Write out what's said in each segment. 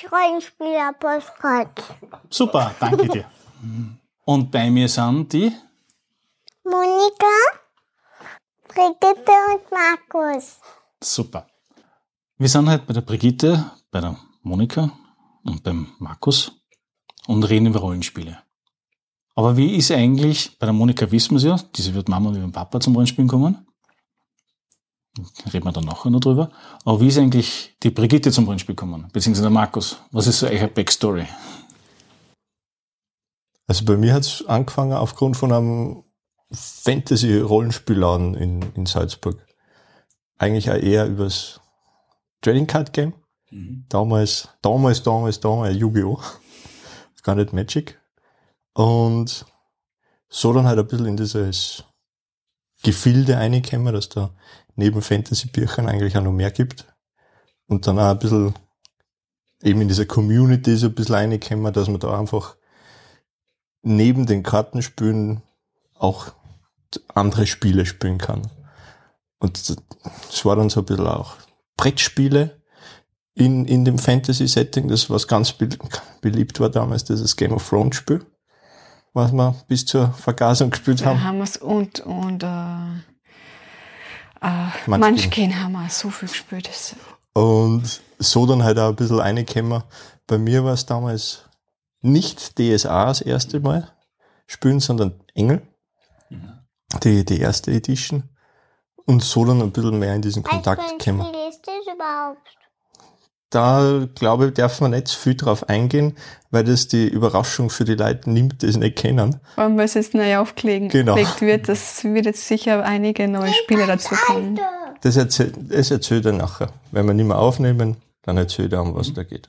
Rollenspieler-Postkarte. Super, danke dir. Und bei mir sind die Monika, Brigitte und Markus. Super. Wir sind halt bei der Brigitte, bei der Monika und beim Markus und reden über Rollenspiele. Aber wie ist eigentlich, bei der Monika wissen wir es ja, diese wird Mama und ihren Papa zum Rollenspielen kommen. Reden wir dann nachher noch drüber. Aber wie ist eigentlich die Brigitte zum Rollenspiel gekommen? Beziehungsweise der Markus? Was ist so eure Backstory? Also bei mir hat es angefangen aufgrund von einem Fantasy-Rollenspielladen in Salzburg. Eigentlich auch eher übers Trading Card Game. Damals Yu-Gi-Oh! Gar nicht Magic. Und so dann halt ein bisschen in dieses Gefilde reingekommen, dass da neben Fantasy-Büchern eigentlich auch noch mehr gibt. Und dann auch ein bisschen eben in dieser Community so ein bisschen reingekommen, dass man da einfach neben den Kartenspielen auch andere Spiele spielen kann. Und das war dann so ein bisschen auch Brettspiele in dem Fantasy-Setting, das was ganz beliebt war damals, dieses Game of Thrones Spiel, was wir bis zur Vergasung gespielt haben. Da haben wir es und Munchkin haben wir so viel gespielt. Und so dann halt auch ein bisschen reingekommen. Bei mir war es damals nicht DSA das erste Mal spielen, sondern Engel. Die erste Edition. Und so dann ein bisschen mehr in diesen Kontakt gekommen. Was für ein Spiel ist das überhaupt? Da, glaube ich, darf man nicht so viel drauf eingehen, weil das die Überraschung für die Leute nimmt, die es nicht kennen. Vor allem, weil es jetzt neu aufgelegt wird, das wird jetzt sicher einige neue Spiele dazu kommen. Das erzählt er nachher. Wenn wir nicht mehr aufnehmen, dann erzählt er, um was da geht.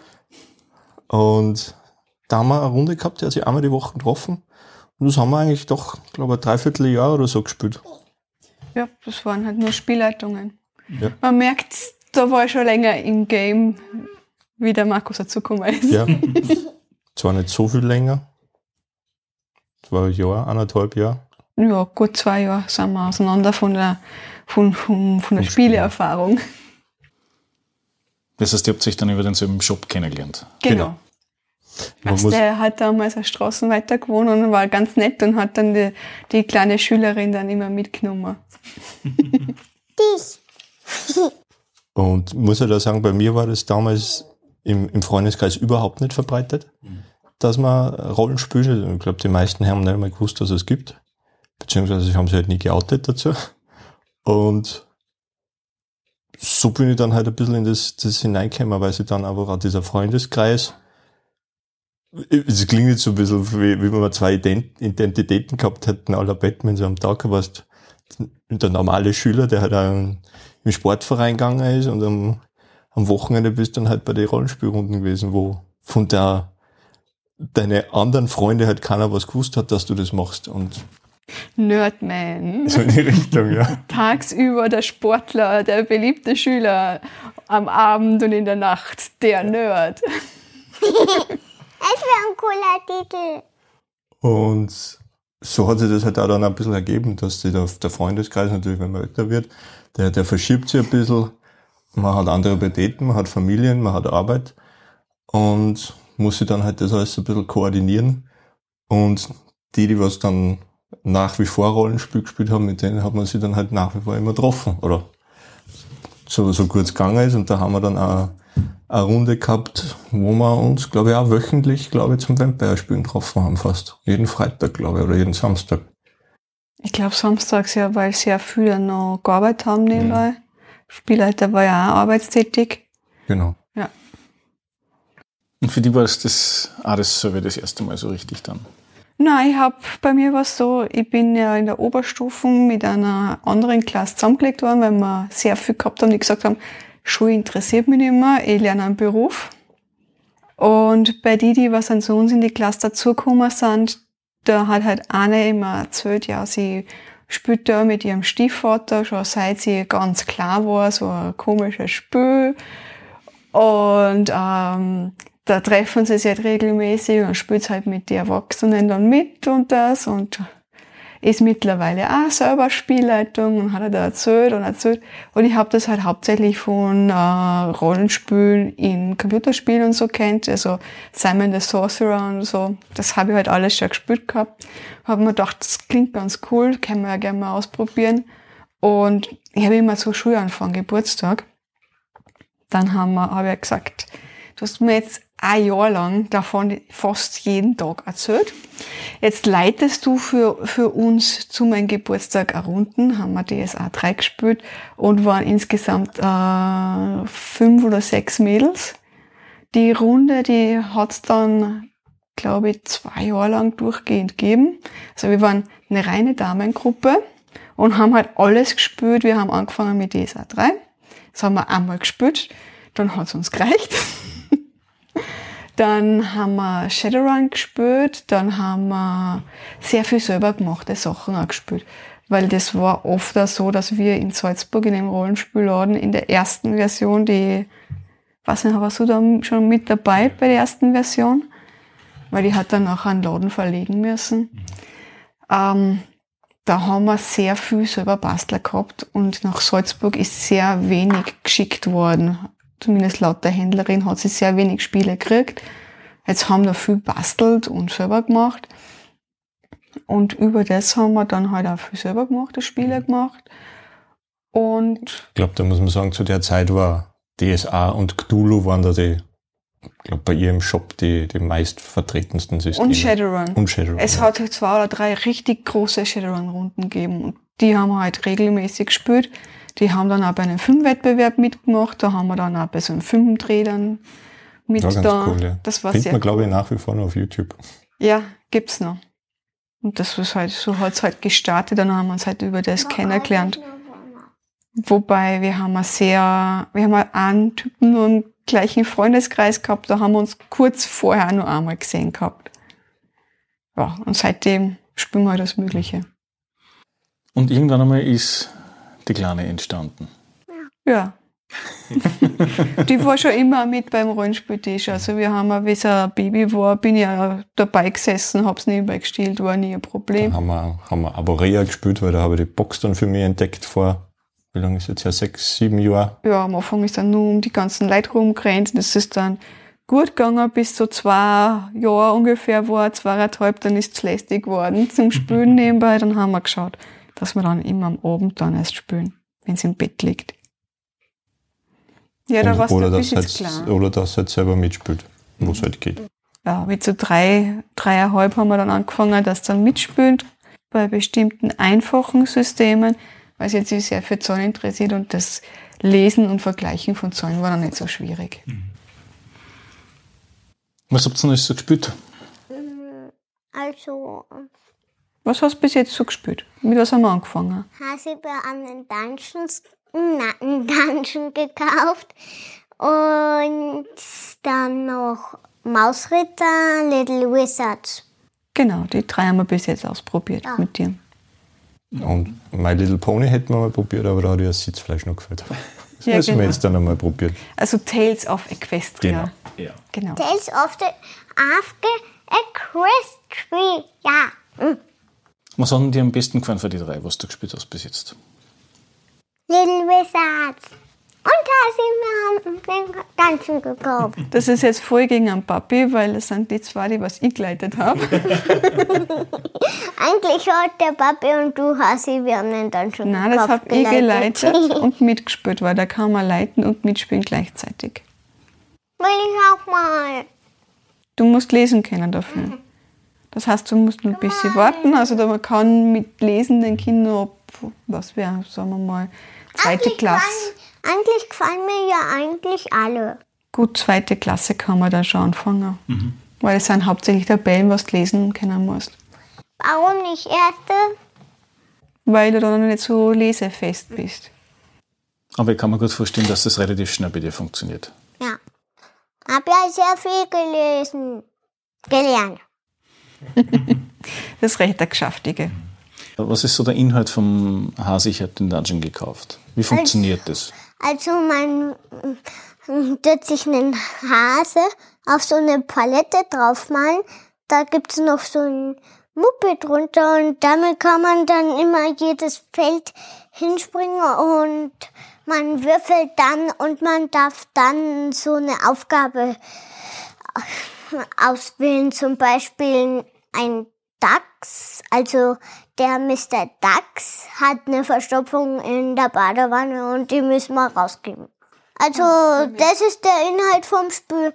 Und da haben wir eine Runde gehabt, die hat sich einmal die Woche getroffen. Und das haben wir eigentlich doch, glaube ich, ein Dreivierteljahr oder so gespielt. Ja, das waren halt nur Spielleitungen. Ja. Man merkt, da war ich schon länger im Game, wie der Markus dazugekommen ist. Ja. Zwar nicht so viel länger. Es war ein Jahr, 1,5 Jahre. Ja, gut 2 Jahre sind wir auseinander von der Spieleerfahrung. Das heißt, ihr habt sich dann über denselben Shop kennengelernt. Genau. Der hat damals eine Straße weiter gewohnt und war ganz nett und hat dann die kleine Schülerin dann immer mitgenommen. Dich. Und muss ja da sagen, bei mir war das damals im Freundeskreis überhaupt nicht verbreitet, dass man Rollenspiele, ich glaube, die meisten haben nicht mal gewusst, dass es gibt. Beziehungsweise sie haben sich halt nie geoutet dazu. Und so bin ich dann halt ein bisschen in das hineingekommen, weil sie dann aber auch dieser Freundeskreis, es klingt jetzt so ein bisschen, wie wenn wir 2 Identitäten gehabt hätten, aller Batman so am Tag, warst der normale Schüler, der halt auch im Sportverein gegangen ist und am Wochenende bist du dann halt bei den Rollenspielrunden gewesen, wo von deine anderen Freunde halt keiner was gewusst hat, dass du das machst. Und Nerdman. so in die Richtung, ja. Tagsüber der Sportler, der beliebte Schüler, am Abend und in der Nacht der Nerd. Das wäre ein cooler Titel. Und so hat sich das halt auch dann ein bisschen ergeben, dass der Freundeskreis natürlich, wenn man älter wird, der verschiebt sich ein bisschen. Man hat andere Prioritäten, man hat Familien, man hat Arbeit und muss sich dann halt das alles ein bisschen koordinieren. Und die was dann nach wie vor Rollenspiel gespielt haben, mit denen hat man sich dann halt nach wie vor immer getroffen. Oder so kurz gegangen ist. Und da haben wir dann auch eine Runde gehabt, wo wir uns, glaube ich, auch wöchentlich, zum Vampire-Spielen getroffen haben fast. Jeden Freitag, glaube ich, oder jeden Samstag. Ich glaube samstags ja, weil sehr viele noch gearbeitet haben nebenbei. Spielleiter war ja auch arbeitstätig. Genau. Ja. Und für die war das das erste Mal so richtig dann? Nein, bei mir war es so, ich bin ja in der Oberstufen mit einer anderen Klasse zusammengelegt worden, weil wir sehr viel gehabt haben, die gesagt haben, Schule interessiert mich nicht mehr, ich lerne einen Beruf. Und bei die was dann zu uns in die Klasse dazugekommen sind, da hat halt eine immer erzählt, ja, sie spielt da mit ihrem Stiefvater schon seit sie ganz klar war, so ein komisches Spiel. Und da treffen sie sich halt regelmäßig und spielt halt mit den Erwachsenen dann mit und das. Und ist mittlerweile auch selber Spielleitung und hat er da erzählt. Und ich habe das halt hauptsächlich von Rollenspielen in Computerspielen und so kennt, also Simon the Sorcerer und so. Das habe ich halt alles schon gespielt gehabt. Habe mir gedacht, das klingt ganz cool, können wir ja gerne mal ausprobieren. Und ich habe immer zu Schulanfang, Geburtstag. Dann habe ich gesagt, du hast mir jetzt ein Jahr lang davon fast jeden Tag erzählt. Jetzt leitest du für uns zu meinem Geburtstag eine Runden, haben wir DSA 3 gespielt und waren insgesamt 5 oder 6 Mädels. Die Runde, die hat's dann, glaube ich, 2 Jahre lang durchgehend gegeben. Also wir waren eine reine Damengruppe und haben halt alles gespielt. Wir haben angefangen mit DSA 3. Das haben wir einmal gespielt, dann hat's uns gereicht. Dann haben wir Shadowrun gespielt, dann haben wir sehr viel selber gemachte Sachen auch gespielt. Weil das war oft auch so, dass wir in Salzburg in dem Rollenspielladen in der ersten Version, warst du da schon mit dabei bei der ersten Version? Weil die hat dann nachher einen Laden verlegen müssen. Da haben wir sehr viel selber Bastler gehabt und nach Salzburg ist sehr wenig geschickt worden. Zumindest laut der Händlerin hat sie sehr wenig Spiele gekriegt. Jetzt haben wir viel bastelt und selber gemacht. Und über das haben wir dann halt auch viel selber gemachte Spiele gemacht. Und Ich glaube, da muss man sagen, zu der Zeit war DSA und Cthulhu waren da ich glaube, bei ihr im Shop die meistvertretensten Systeme. Und Shadowrun. Es ja. hat 2 oder 3 richtig große Shadowrun-Runden gegeben. Und die haben wir halt regelmäßig gespielt. Die haben dann auch bei einem Filmwettbewerb mitgemacht. Da haben wir dann auch bei so einem Filmdreh dann mit War ganz da. cool, ja. Das war Findet sehr man, glaube ich, nach wie vor noch auf YouTube. Ja, gibt's noch. Und das ist halt, so hat's halt gestartet. Dann haben wir uns halt über das kennengelernt. Wobei wir haben einen Typen nur im gleichen Freundeskreis gehabt. Da haben wir uns kurz vorher nur einmal gesehen gehabt. Ja, und seitdem spielen wir halt das Mögliche. Und irgendwann einmal ist die Kleine entstanden. Ja. Die war schon immer mit beim Rollenspieltisch. Also wir haben, wie sie ein Baby war, bin ich ja dabei gesessen, hab's nebenbei gestillt, war nie ein Problem. Da haben wir Aborea gespielt, weil da habe ich die Box dann für mich entdeckt vor, wie lange ist jetzt her, 6, 7 Jahre. Ja, am Anfang ist dann nur um die ganzen Leute rumgerannt. Das ist dann gut gegangen, bis so 2 Jahre ungefähr war, 2,5, dann ist es lästig geworden zum Spielen nebenbei. Dann haben wir geschaut, dass wir dann immer am Abend dann erst spielen, wenn sie im Bett liegt. Ja, da warst du bis jetzt klar. Oder dass halt selber mitspielt, wo es halt geht. Ja, mit so 3,5 haben wir dann angefangen, dass dann mitspielt bei bestimmten einfachen Systemen, weil sich jetzt sehr für Zahlen interessiert und das Lesen und Vergleichen von Zahlen war dann nicht so schwierig. Was habt ihr denn alles so gespielt? Also, Was hast du bis jetzt so gespielt? Mit was haben wir angefangen? Hasibe an den einen Dungeon gekauft und dann noch Mausritter, Little Wizards. Genau, die 3 haben wir bis jetzt ausprobiert mit dir. Und My Little Pony hätten wir mal probiert, aber da hat ja das Sitzfleisch noch gefällt. Das Ja, müssen genau. wir jetzt dann einmal probieren. Also Tales of Equestria. Ja. Genau. Tales of the Equestria. Ja. Was hat denn dir am besten gefallen von die 3, was du gespielt hast bis jetzt? Little Wizards. Und Hasibe haben den Dungeon gekauft. Das ist jetzt voll gegen einen Papi, weil das sind die 2, die was ich geleitet habe. Eigentlich hat der Papi und du Hasibe an den Dungeon Nein, das gekauft. habe ich geleitet und mitgespielt, weil da kann man leiten und mitspielen gleichzeitig. Will ich auch mal. Du musst lesen können dafür. Das heißt, du musst nur ein bisschen warten. Also man kann mit Lesen den Kindern ab, was wäre, sagen wir mal, 2. Klasse. Eigentlich gefallen mir ja eigentlich alle. Gut, 2. Klasse kann man da schon anfangen. Weil es sind hauptsächlich Tabellen, was du lesen können musst. Warum nicht erste? Weil du dann noch nicht so lesefest bist. Aber ich kann mir gut vorstellen, dass das relativ schnell bei dir funktioniert. Ja. Hab ja sehr viel gelesen. Gelernt. Das ist recht der Geschäftige. Was ist so der Inhalt vom Hase, ich habe den Dungeon gekauft? Wie funktioniert das? Also man tut sich einen Hase auf so eine Palette draufmalen. Da gibt es noch so ein Moped runter und damit kann man dann immer jedes Feld hinspringen und man würfelt dann und man darf dann so eine Aufgabe auswählen, zum Beispiel ein Dachs, also der Mr. Dachs hat eine Verstopfung in der Badewanne und die müssen wir rausgeben. Also das ist der Inhalt vom Spiel.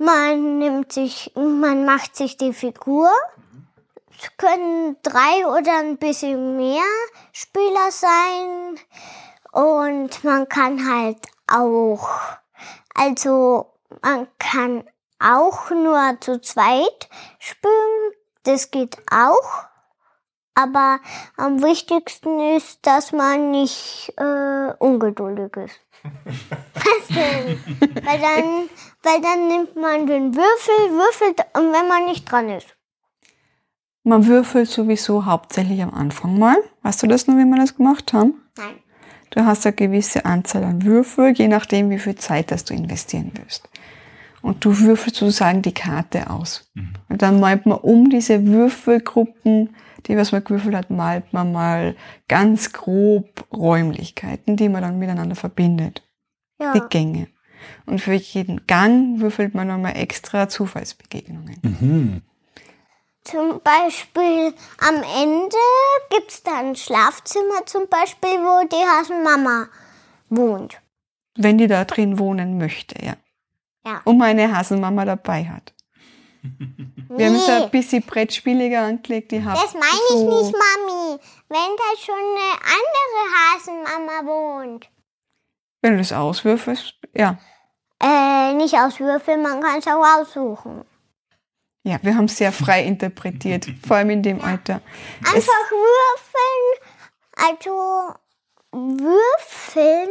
Man macht sich die Figur. Es können 3 oder ein bisschen mehr Spieler sein und man kann halt auch, also man kann auch nur zu zweit spielen. Das geht auch, aber am wichtigsten ist, dass man nicht ungeduldig ist. Was denn? Weil dann nimmt man den würfelt und wenn man nicht dran ist. Man würfelt sowieso hauptsächlich am Anfang mal. Weißt du das noch, wie wir das gemacht haben? Nein. Du hast eine gewisse Anzahl an Würfel, je nachdem, wie viel Zeit das du investieren willst. Und du würfelst sozusagen die Karte aus. Und dann malt man um diese Würfelgruppen, die was man gewürfelt hat, malt man mal ganz grob Räumlichkeiten, die man dann miteinander verbindet. Ja. Die Gänge. Und für jeden Gang würfelt man nochmal extra Zufallsbegegnungen. Zum Beispiel am Ende gibt's da ein Schlafzimmer zum Beispiel, wo die Hasenmama wohnt. Wenn die da drin wohnen möchte, ja. Ja. Und meine Hasenmama dabei hat. Wir haben so ein bisschen brettspieliger angelegt. Die Das meine ich nicht, Mami. Wenn da schon eine andere Hasenmama wohnt. Wenn du das auswürfelst, ja. Nicht auswürfeln, man kann es auch aussuchen. Ja, wir haben es sehr frei interpretiert, vor allem in dem Alter. Einfach würfeln, also würfeln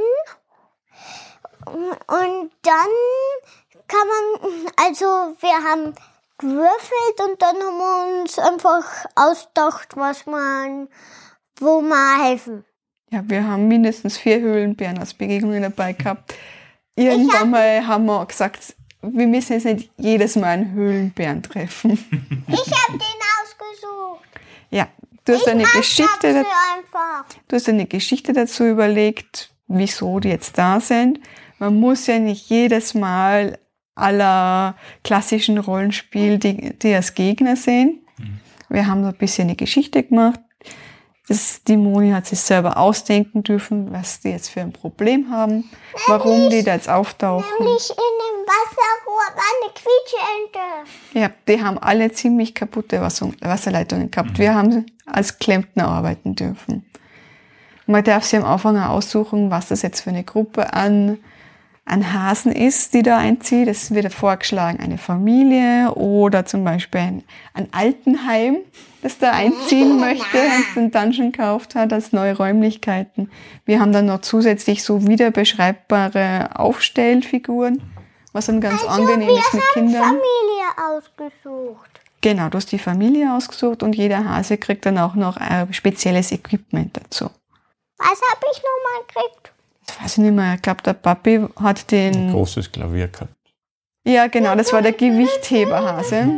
und dann kann man, also wir haben gewürfelt und dann haben wir uns einfach ausgedacht, wo wir helfen. Ja, wir haben mindestens 4 Höhlenbären als Begegnungen dabei gehabt. Irgendwann mal haben wir gesagt, wir müssen jetzt nicht jedes Mal einen Höhlenbären treffen. Ich habe den ausgesucht. Ja, du hast eine Geschichte dazu überlegt, wieso die jetzt da sind. Man muss ja nicht jedes Mal aller klassischen Rollenspiel die als Gegner sehen. Wir haben so ein bisschen eine Geschichte gemacht. Die Moni hat sich selber ausdenken dürfen, was die jetzt für ein Problem haben, warum die da jetzt auftauchen. Nämlich in dem Wasserrohr war eine Quietscheente. Ja, die haben alle ziemlich kaputte Wasserleitungen gehabt. Wir haben als Klempner arbeiten dürfen. Man darf sich am Anfang auch aussuchen, was das jetzt für eine Gruppe an Hasen ist, die da einzieht. Es wird vorgeschlagen, eine Familie oder zum Beispiel ein Altenheim, das da einziehen möchte und einen Dungeon gekauft hat als neue Räumlichkeiten. Wir haben dann noch zusätzlich so wiederbeschreibbare Aufstellfiguren, was dann ganz angenehm ist mit Kindern. Familie ausgesucht. Genau, du hast die Familie ausgesucht und jeder Hase kriegt dann auch noch ein spezielles Equipment dazu. Was habe ich nochmal gekriegt? Das weiß ich nicht mehr. Ich glaube, der Papi hat Ein großes Klavier gehabt. Ja, genau, das war der Gewichtheberhase.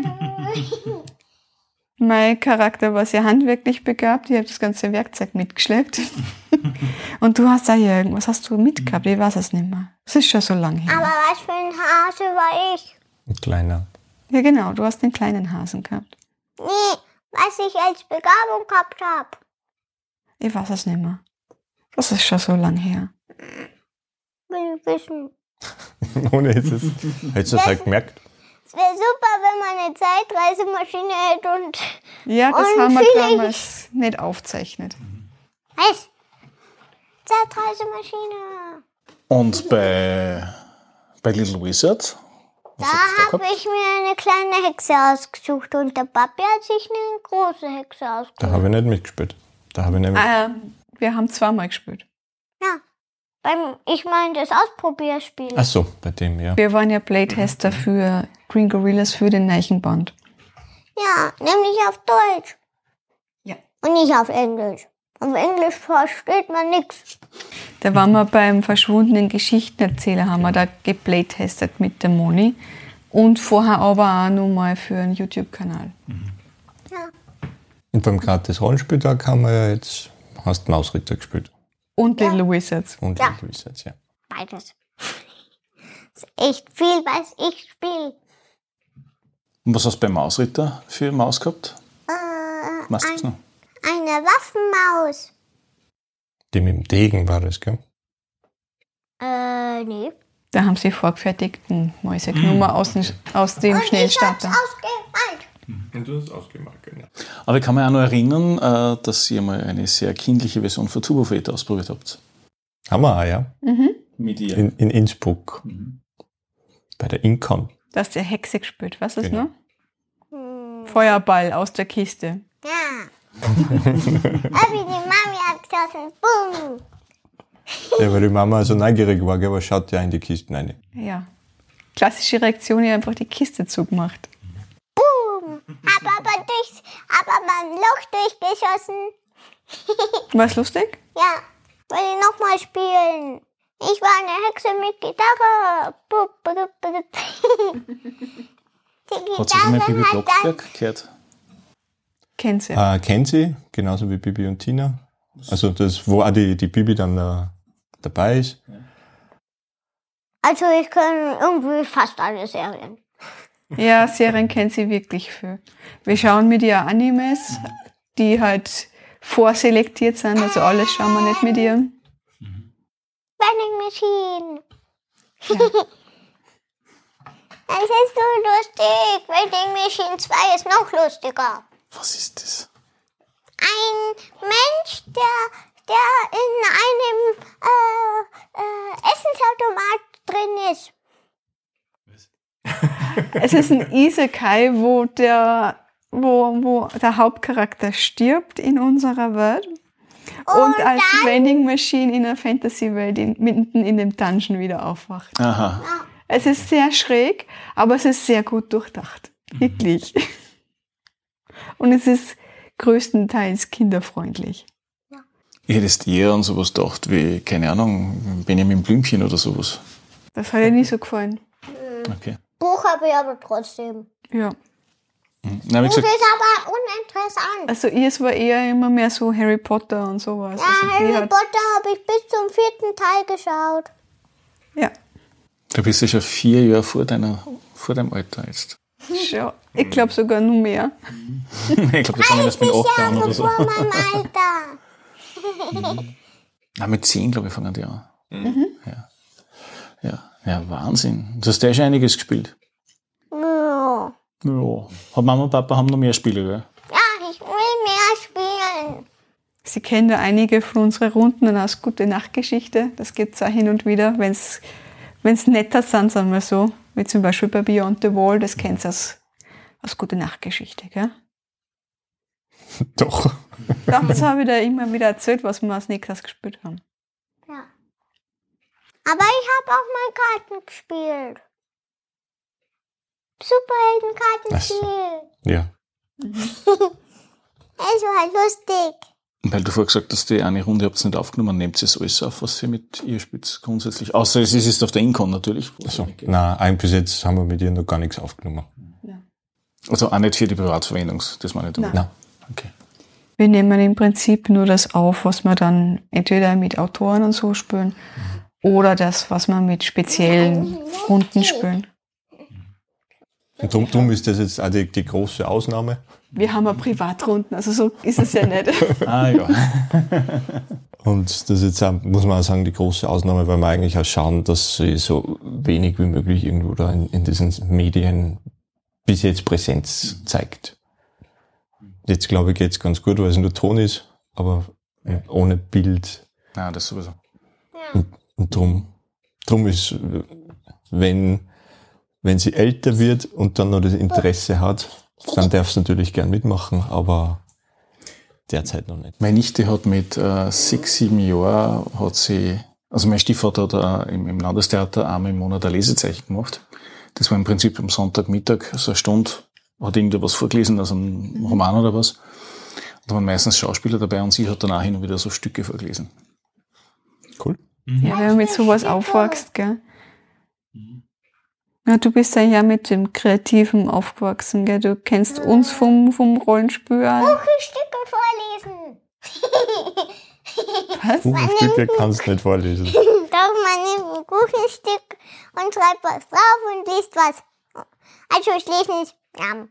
Mein Charakter war sehr handwerklich begabt. Ich habe das ganze Werkzeug mitgeschleppt. Und du hast da irgendwas hast du mitgehabt? Ich weiß es nicht mehr. Das ist schon so lange her. Aber was für ein Hase war ich? Ein kleiner. Ja, genau, du hast den kleinen Hasen gehabt. Nee, was ich als Begabung gehabt habe. Ich weiß es nicht mehr. Das ist schon so lange her. Will ich wissen. Ohne ist es. Hättest du es halt gemerkt? Es wäre super, wenn man eine Zeitreisemaschine hätte und... Ja, das Und haben wir vielleicht- damals nicht aufgezeichnet. Was? Zeitreisemaschine. Und bei Little Wizard? Da habe ich mir eine kleine Hexe ausgesucht und der Papi hat sich eine große Hexe Da ausgesucht. habe ich nicht mitgespielt. Da habe ich nämlich. Wir haben 2-mal gespielt. Ja, ich meine das Ausprobierspiel. Ach so, bei dem, ja. Wir waren ja Playtester für Green Gorillas für den Neichenband. Ja, nämlich auf Deutsch. Ja. Und nicht auf Englisch. Auf Englisch versteht man nichts. Da waren wir beim verschwundenen Geschichtenerzähler, haben wir da geplaytestet mit der Moni. Und vorher aber auch nochmal für einen YouTube-Kanal. Ja. Und beim gratis Rollenspieltag haben wir ja jetzt, hast Mausritter gespielt. Und Little Wizards. Und Ja. Little Wizards, ja. Beides. Das ist echt viel, was ich spiele. Und was hast du beim Mausritter für Maus gehabt? Weißt du das noch? Eine Waffenmaus. Die mit dem Degen war das, gell? Nee. Da haben sie vorgefertigten Mäuse genommen aus dem Schnellstarter. Ausgemalt. Und du hast ausgemalt, genau. Aber ich kann mich auch noch erinnern, dass ihr mal eine sehr kindliche Version von Turbo Fate ausprobiert habt. Haben wir auch, ja. Mit ihr. In Innsbruck. Bei der Incon. Da hast du eine Hexe gespielt, was ist Genau. noch? Feuerball aus der Kiste. Ja. Wie die Mami abgeschossen. Boom. Ja, weil die Mama so neugierig war, gell, aber schaut ja in die Kisten rein. Ja. Klassische Reaktion, ihr einfach die Kiste zugemacht. Boom. Hab aber mein Loch durchgeschossen. War's lustig? Ja. Will ich nochmal spielen. Ich war eine Hexe mit Gitarre. Bup, bup, bup. Die Hat sich mal Bibi Gitarre hat dann... Blocksberg gehört? Kennt sie. Kennt sie, genauso wie Bibi und Tina. Also das, wo auch die Bibi dann dabei ist. Also ich kann irgendwie fast alle Serien. Ja, Serien kennt sie wirklich viel. Wir schauen mit ihr Animes, die halt vorselektiert sind, also alles schauen wir nicht mit ihr. Vending Machine. Das ist so lustig. Vending Machine 2 ist noch lustiger. Was ist das? Ein Mensch, der in einem Essensautomat drin ist. Es ist ein Isekai, wo der Hauptcharakter stirbt in unserer Welt und als Vending Machine in einer Fantasy-Welt mitten in dem Dungeon wieder aufwacht. Aha. Es ist sehr schräg, aber es ist sehr gut durchdacht. Wirklich. Und es ist größtenteils kinderfreundlich. Ich hätte eher an sowas gedacht wie, keine Ahnung, Benjamin Blümchen oder sowas. Das hat ihr nie so gefallen. Okay. Buch habe ich aber trotzdem. Ja. Na, wie Buch gesagt, ist aber uninteressant. Also es war eher immer mehr so Harry Potter und sowas. Ja, Also die Harry hat- Potter habe ich bis zum 4. Teil geschaut. Ja. du bist ja schon 4 Jahre vor deinem Alter jetzt. Schon. Ich glaube sogar noch mehr. Ich glaube, das haben wir erst mit 8 Jahren oder so. Vor meinem Alter. Nein, mit 10, glaube ich, fangen die an. Ja, Wahnsinn. Du hast ja schon einiges gespielt. Ja. Ja. Hat Mama und Papa haben noch mehr Spiele, gell? Ja, ich will mehr spielen. Sie kennen ja einige von unseren Runden und aus Gute Nachtgeschichte. Das gibt es auch hin und wieder, wenn es netter sind, sagen wir so. Wie zum Beispiel bei Beyond the Wall, das kennt ihr aus Gute Nachtgeschichte, gell? Doch. Das habe ich da immer wieder erzählt, was wir als nächstes gespielt haben. Ja. Aber ich habe auch mal Karten gespielt. Superheldenkartenspiel. Ja. Es war lustig. Weil du vorher gesagt hast, die eine Runde habt ihr nicht aufgenommen, nehmt ihr es alles auf, was ihr mit ihr spielt grundsätzlich. Außer es ist auf der Incon natürlich. Also, nein, bis jetzt haben wir mit ihr noch gar nichts aufgenommen. Also auch nicht für die Privatverwendung, das meine ich damit. Nein. Okay. Wir nehmen im Prinzip nur das auf, was wir dann entweder mit Autoren und so spielen oder das, was wir mit speziellen Runden spielen. Und drum ist das jetzt auch die große Ausnahme. Wir haben ja Privatrunden, also so ist es ja nicht. Ah ja. Und das ist jetzt auch, muss man auch sagen, die große Ausnahme, weil wir eigentlich auch schauen, dass sie so wenig wie möglich irgendwo da in diesen Medien bis jetzt Präsenz zeigt. Jetzt glaube ich geht's ganz gut, weil es nur Ton ist, aber ohne Bild. Nein, das sowieso. Und drum ist, wenn sie älter wird und dann noch das Interesse hat, dann darf sie natürlich gern mitmachen, aber derzeit noch nicht. Meine Nichte hat mit 6, 7 Jahren hat sie, also mein Stiefvater hat im Landestheater einmal im Monat ein Lesezeichen gemacht. Das war im Prinzip am Sonntagmittag so eine Stunde, hat irgendwer was vorgelesen, also ein Roman oder was. Und da waren meistens Schauspieler dabei und sie hat dann auch hin und wieder so Stücke vorgelesen. Cool. Ja, wenn man mit sowas aufwächst, gell? Ja, du bist ja mit dem Kreativen aufgewachsen, gell? Du kennst uns vom Rollenspiel. Buchstücke vorlesen. Was? Buchstücke kannst du nicht vorlesen. Doch, man nimmt ein Kuchenstück und schreibt was drauf und liest was. Also ich lese nicht. Ja.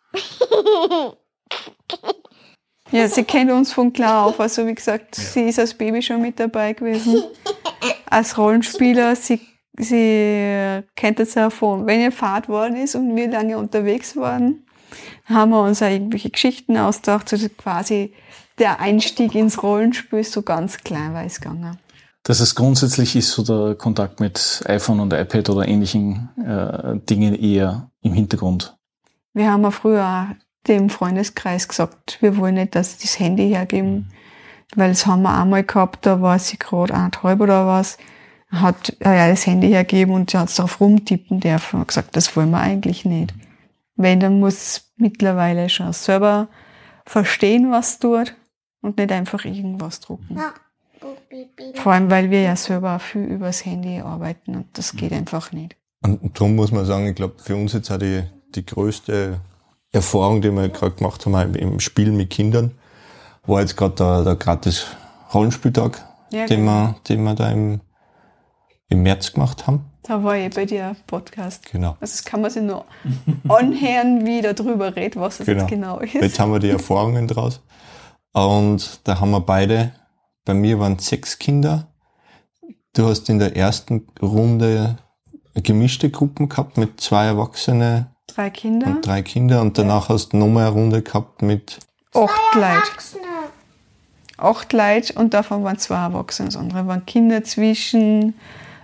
Ja, sie kennt uns von klar auf. Also wie gesagt, sie ist als Baby schon mit dabei gewesen. Als Rollenspieler, sie kennt es ja von, wenn ihr Fahrt worden ist und wir lange unterwegs waren, haben wir uns auch irgendwelche Geschichten ausgedacht. Also quasi der Einstieg ins Rollenspiel ist so ganz kleinweiß gegangen. Das heißt, grundsätzlich ist so der Kontakt mit iPhone und iPad oder ähnlichen Dingen eher im Hintergrund. Wir haben ja früher dem Freundeskreis gesagt, wir wollen nicht, dass sie das Handy hergeben, weil das haben wir einmal gehabt, da war sie gerade 1,5 oder was, hat das Handy hergeben und sie hat es darauf rumtippen dürfen und gesagt, das wollen wir eigentlich nicht. Wenn, dann muss mittlerweile schon selber verstehen, was tut und nicht einfach irgendwas drucken. Ja. Vor allem, weil wir ja selber viel übers Handy arbeiten und das geht einfach nicht. Und darum muss man sagen, ich glaube, für uns jetzt auch die größte Erfahrung, die wir gerade gemacht haben im Spiel mit Kindern, war jetzt gerade der gratis Rollenspieltag, Ja, den wir da im März gemacht haben. Da war ich bei dir Podcast. Genau. Also das kann man sich nur anhören, wie da drüber redet, was das jetzt genau ist. Jetzt haben wir die Erfahrungen draus. Und da haben wir beide, bei mir waren 6 Kinder. Du hast in der ersten Runde gemischte Gruppen gehabt mit 2 Erwachsene 3 Kinder, und 3 Kinder. Und danach hast du nochmal eine Runde gehabt mit 8 Leute. Erwachsene. 8 Leute und davon waren 2 Erwachsene. Das andere waren Kinder zwischen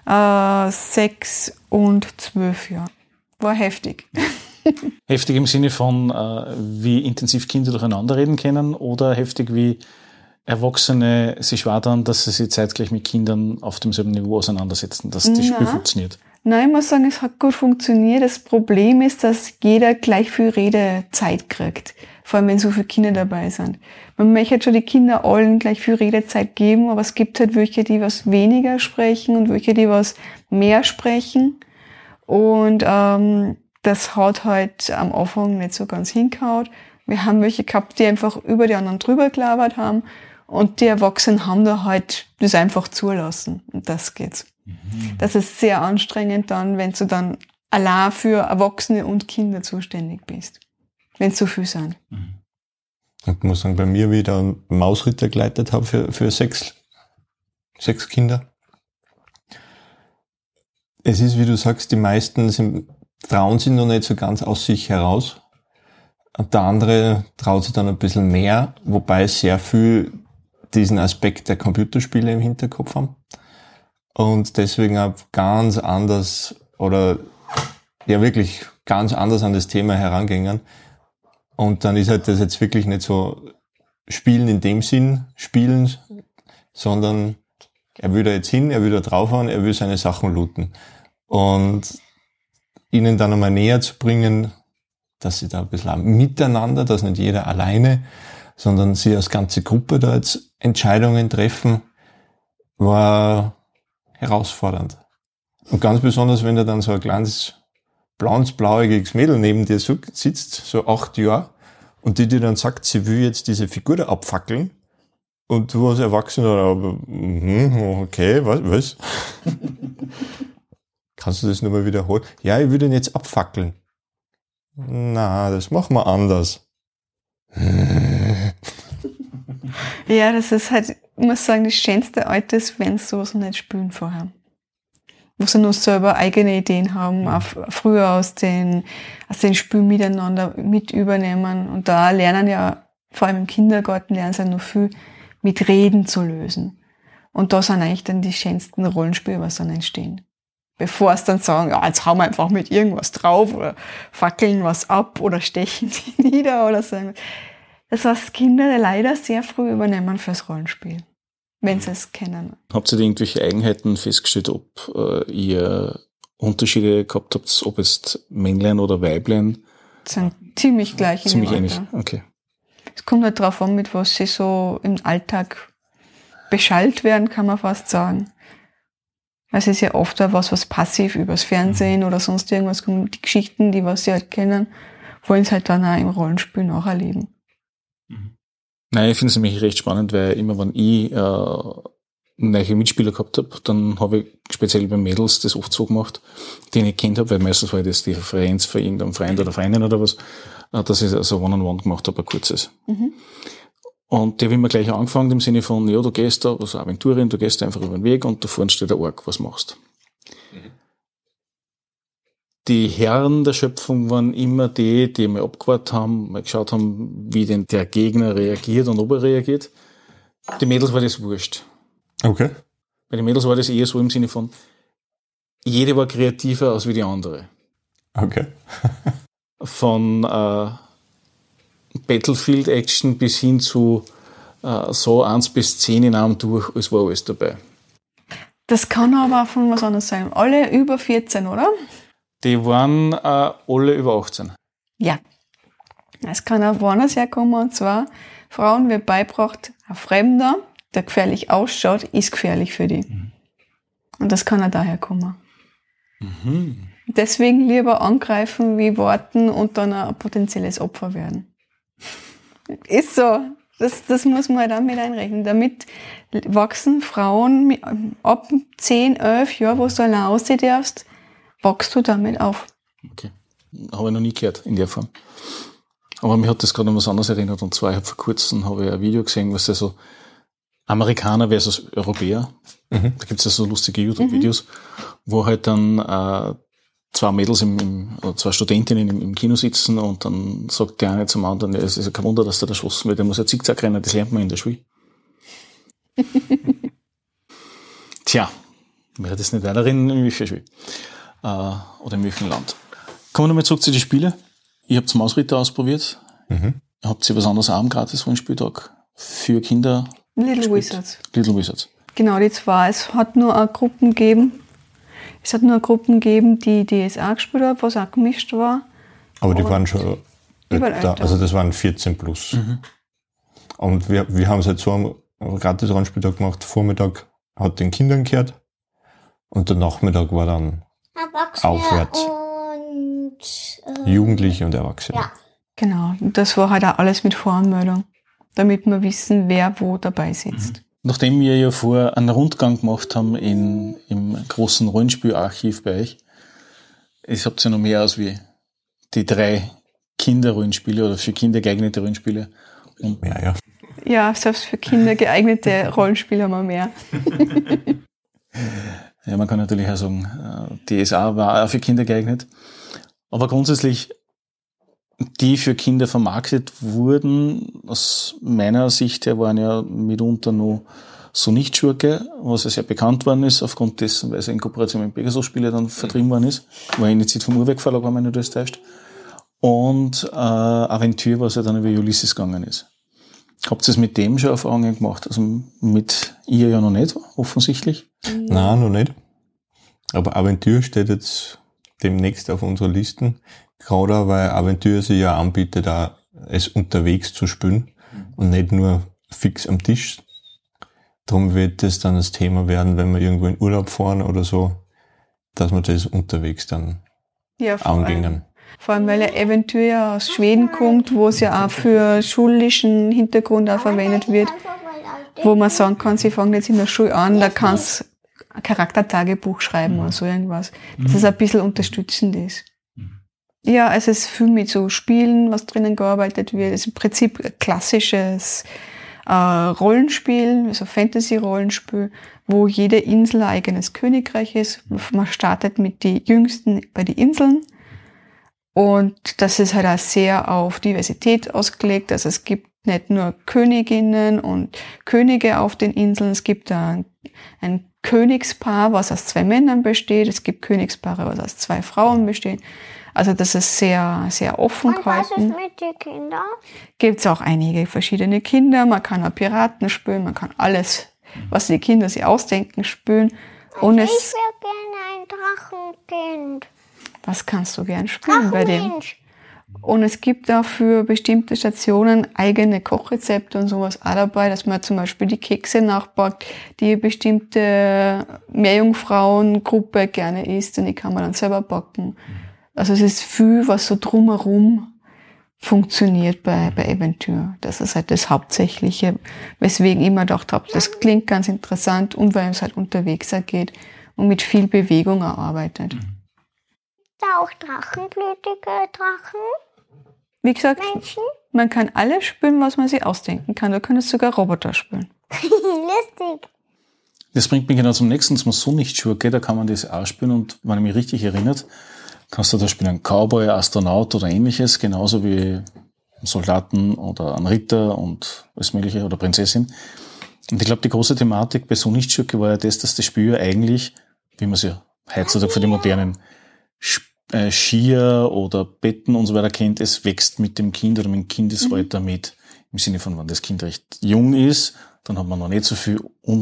6 und 12 Jahren. War heftig. Heftig im Sinne von, wie intensiv Kinder durcheinander reden können oder heftig wie Erwachsene sich wadern, dass sie sich zeitgleich mit Kindern auf demselben Niveau auseinandersetzen, dass das Spiel funktioniert. Nein, ich muss sagen, es hat gut funktioniert. Das Problem ist, dass jeder gleich viel Redezeit kriegt. Vor allem, wenn so viele Kinder dabei sind. Man möchte schon die Kinder allen gleich viel Redezeit geben, aber es gibt halt welche, die was weniger sprechen und welche, die was mehr sprechen. Und das hat halt am Anfang nicht so ganz hingehauen. Wir haben welche gehabt, die einfach über die anderen drüber gelabert haben und die Erwachsenen haben da halt das einfach zulassen. Und das geht's. Das ist sehr anstrengend dann, wenn du dann allein für Erwachsene und Kinder zuständig bist. Wenn es so viel sind. Ich muss sagen, bei mir wieder einen Mausritter geleitet habe für 6 Kinder. Es ist, wie du sagst, die meisten trauen sich noch nicht so ganz aus sich heraus. Und der andere traut sich dann ein bisschen mehr, wobei sehr viel diesen Aspekt der Computerspiele im Hinterkopf haben. Und deswegen auch ganz anders oder ja wirklich ganz anders an das Thema herangehen. Und dann ist halt das jetzt wirklich nicht so Spielen in dem Sinn, Spielen, sondern er will da jetzt hin, er will da draufhauen, er will seine Sachen looten. Und ihnen dann einmal näher zu bringen, dass sie da ein bisschen miteinander, dass nicht jeder alleine, sondern sie als ganze Gruppe da jetzt Entscheidungen treffen, war herausfordernd. Und ganz besonders, wenn da dann so ein kleines blaues-blauiges Mädel neben dir sitzt, so 8 Jahre, und die dir dann sagt, sie will jetzt diese Figur da abfackeln, und du als Erwachsener, okay, was? Kannst du das nochmal wiederholen? Ja, ich will den jetzt abfackeln. Na, das machen wir anders. Ja, das ist halt, ich muss sagen, das schönste Alter ist, wenn sie sowas noch nicht spielen vorher. Wo sie noch selber eigene Ideen haben, auch früher aus den Spielen miteinander mit übernehmen. Und da lernen ja, vor allem im Kindergarten, lernen sie ja noch viel mit Reden zu lösen. Und da sind eigentlich dann die schönsten Rollenspiele, was dann entstehen. Bevor es dann sagen, ja, jetzt hauen wir einfach mit irgendwas drauf oder fackeln was ab oder stechen die nieder oder so. Das heißt, Kinder leider sehr früh übernehmen fürs Rollenspiel, wenn sie es kennen. Habt ihr irgendwelche Eigenheiten festgestellt, ob ihr Unterschiede gehabt habt, ob es Männlein oder Weiblein? Das sind ziemlich gleich. Ziemlich ähnlich, okay. Es kommt halt drauf an, mit was sie so im Alltag beschallt werden, kann man fast sagen. Es ist ja oft auch was passiv übers Fernsehen oder sonst irgendwas, die Geschichten, die was sie halt kennen, wollen sie halt dann auch im Rollenspiel nacherleben. Nein, ich finde es nämlich recht spannend, weil immer wenn ich neue Mitspieler gehabt habe, dann habe ich speziell bei Mädels das oft so gemacht, die ich nicht kennt habe, weil meistens war das die Referenz für irgendeinen Freund oder Freundin oder was, dass ich so One-on-One gemacht habe, ein kurzes. Und die habe immer gleich angefangen im Sinne von, ja, du gehst da, also Aventurin, du gehst einfach über den Weg und da vorne steht der Ork, was machst? Die Herren der Schöpfung waren immer die mal abgewartet haben, mal geschaut haben, wie denn der Gegner reagiert und ob er reagiert. Die Mädels war das wurscht. Okay. Bei den Mädels war das eher so im Sinne von, jede war kreativer als wie die andere. Okay. Von Battlefield-Action bis hin zu so 1 bis 10 in einem durch, es war alles dabei. Das kann aber auch von was anderes sein. Alle über 14, oder? Die waren alle über 18. Ja. Es kann auch woanders herkommen, und zwar, Frauen wird beigebracht, ein Fremder, der gefährlich ausschaut, ist gefährlich für die. Und das kann auch daher kommen. Deswegen lieber angreifen, wie warten und dann ein potenzielles Opfer werden. Ist so. Das muss man halt auch mit einrechnen. Damit wachsen Frauen ab 10, 11 Jahren, wo du allein aussehen darfst, wachst du damit auf. Okay. Habe ich noch nie gehört in der Form. Aber mich hat das gerade an was anderes erinnert. Und zwar, ich habe vor kurzem ein Video gesehen, was ja so Amerikaner versus Europäer. Da gibt es ja so lustige YouTube-Videos, wo halt dann zwei Mädels, oder zwei Studentinnen im Kino sitzen und dann sagt die eine zum anderen, ja, es ist ja kein Wunder, dass der erschossen wird, der muss ja Zickzack rennen, das lernt man in der Schule. Tja, ich werde das nicht weiter reden, in welcher Schule. Oder in welchem Land. Kommen wir nochmal zurück zu den Spielen. Ich habe zum Ausritter ausprobiert. Habt ihr was anderes auch am Gratis-Rollenspieltag für Kinder? Little Wizards. Little Wizards. Genau, die zwei. Es hat nur Gruppen gegeben. Die DSA gespielt haben, was auch gemischt war. Aber die waren schon älter. Also das waren 14 plus. Und wir haben es halt so am Gratis-Rollenspieltag gemacht. Vormittag hat den Kindern gehört und der Nachmittag war dann Erwachsene aufwärts. Und Jugendliche und Erwachsene. ja. Genau, und das war halt auch alles mit Voranmeldung, damit wir wissen, wer wo dabei sitzt. Nachdem wir ja vorher einen Rundgang gemacht haben im großen Rollenspielarchiv bei euch, es habt ja noch mehr als wie die 3 Kinderrollenspiele oder für Kinder geeignete Rollenspiele. Und Ja. Ja, selbst für Kinder geeignete Rollenspiele haben wir mehr. ja, man kann natürlich auch sagen, DSA war auch für Kinder geeignet. Aber grundsätzlich, die für Kinder vermarktet wurden, aus meiner Sicht her, waren ja mitunter noch so Nicht-Schurke, was ja sehr bekannt worden ist, aufgrund dessen, weil es in Kooperation mit Pegasus-Spiele dann vertrieben worden ist, war ja nicht vom Uhrwerk Verlag, wenn man nicht alles täuscht. Und Aventur, was ja dann über Ulysses gegangen ist. Habt ihr es mit dem schon Erfahrungen gemacht? Also mit ihr ja noch nicht, offensichtlich. Nein, noch nicht. Aber Aventur steht jetzt demnächst auf unserer Liste. Gerade weil Aventur sich ja anbietet, auch es unterwegs zu spielen und nicht nur fix am Tisch. Darum wird das dann das Thema werden, wenn wir irgendwo in Urlaub fahren oder so, dass wir das unterwegs dann angehen. Vor allem, weil ja Aventur ja aus Schweden kommt, wo es ja auch für schulischen Hintergrund auch verwendet wird, wo man sagen kann, sie fangen jetzt in der Schule an, da kannst ein Charaktertagebuch schreiben oder so irgendwas, dass es ein bisschen unterstützend ist. Ja, es ist viel mit so Spielen, was drinnen gearbeitet wird. Es ist im Prinzip ein klassisches Rollenspiel, also Fantasy-Rollenspiel, wo jede Insel ein eigenes Königreich ist. Man startet mit den Jüngsten bei den Inseln. Und das ist halt auch sehr auf Diversität ausgelegt. Also es gibt nicht nur Königinnen und Könige auf den Inseln, es gibt ein Königspaar, was aus 2 Männern besteht. Es gibt Königspaare, was aus 2 Frauen bestehen. Also das ist sehr, sehr offen gehalten. Und was ist mit den Kindern? Gibt es auch einige verschiedene Kinder. Man kann auch Piraten spielen, man kann alles, was die Kinder sich ausdenken, spielen. Und Ich wäre gerne ein Drachenkind. was kannst du gern spielen bei dem? Drachenmensch. Und es gibt auch für bestimmte Stationen eigene Kochrezepte und sowas auch dabei, dass man zum Beispiel die Kekse nachbackt, die eine bestimmte Meerjungfrauengruppe gerne isst, und die kann man dann selber backen. Also es ist viel, was so drumherum funktioniert bei Eventür. Das ist halt das Hauptsächliche, weswegen ich mir gedacht habe, das klingt ganz interessant, und weil es halt unterwegs auch geht und mit viel Bewegung auch arbeitet. Da auch drachenblütige Drachen, Wie gesagt, Menschen. man kann alles spielen, was man sich ausdenken kann. Da kann es sogar Roboter spielen. Lustig. Das bringt mich genau zum nächsten, zum Sonnenlichtschurke, da kann man das auch spielen, und wenn ich mich richtig erinnert, kannst du da spielen einen Cowboy, Astronaut oder ähnliches, genauso wie einen Soldaten oder einen Ritter und alles mögliche oder Prinzessin. Und ich glaube, die große Thematik bei Sonnenlichtschurke war ja das, dass das Spiel ja eigentlich, wie man es ja heutzutage für die modernen Skier oder Betten und so weiter kennt, es wächst mit dem Kind oder mit dem Kindesalter mit. Im Sinne von, wenn das Kind recht jung ist, dann hat man noch nicht so viel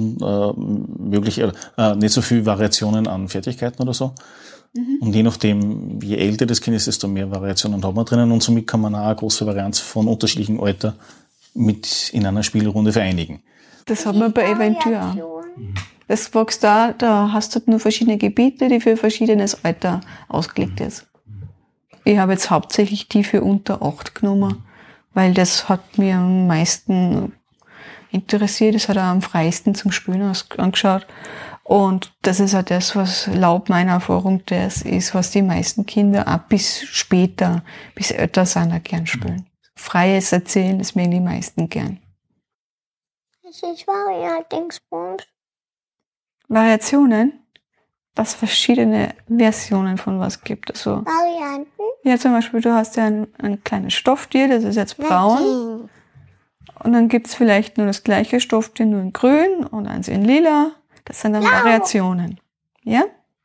nicht so viel Variationen an Fertigkeiten oder so. Und je nachdem, je älter das Kind ist, desto mehr Variationen hat man drinnen, und somit kann man auch eine große Varianz von unterschiedlichem Alter mit in einer Spielrunde vereinigen. Das hat man bei Eventür auch. Das wächst da hast du nur verschiedene Gebiete, die für verschiedenes Alter ausgelegt ist. Ich habe jetzt hauptsächlich die für unter 8 genommen, weil das hat mir am meisten interessiert, das hat auch am freisten zum Spielen angeschaut. Und das ist auch das, was laut meiner Erfahrung das ist, was die meisten Kinder auch bis später, bis älter sind, auch gern spielen. Freies Erzählen, das mögen die meisten gern. Das ist Variationsbums. Variationen, dass verschiedene Versionen von was gibt. Also, Varianten. ja, zum Beispiel, du hast ja ein kleines Stofftier, das ist jetzt braun. Und dann gibt's vielleicht nur das gleiche Stofftier, nur in grün und eins in lila. Das sind dann Variationen. Ja?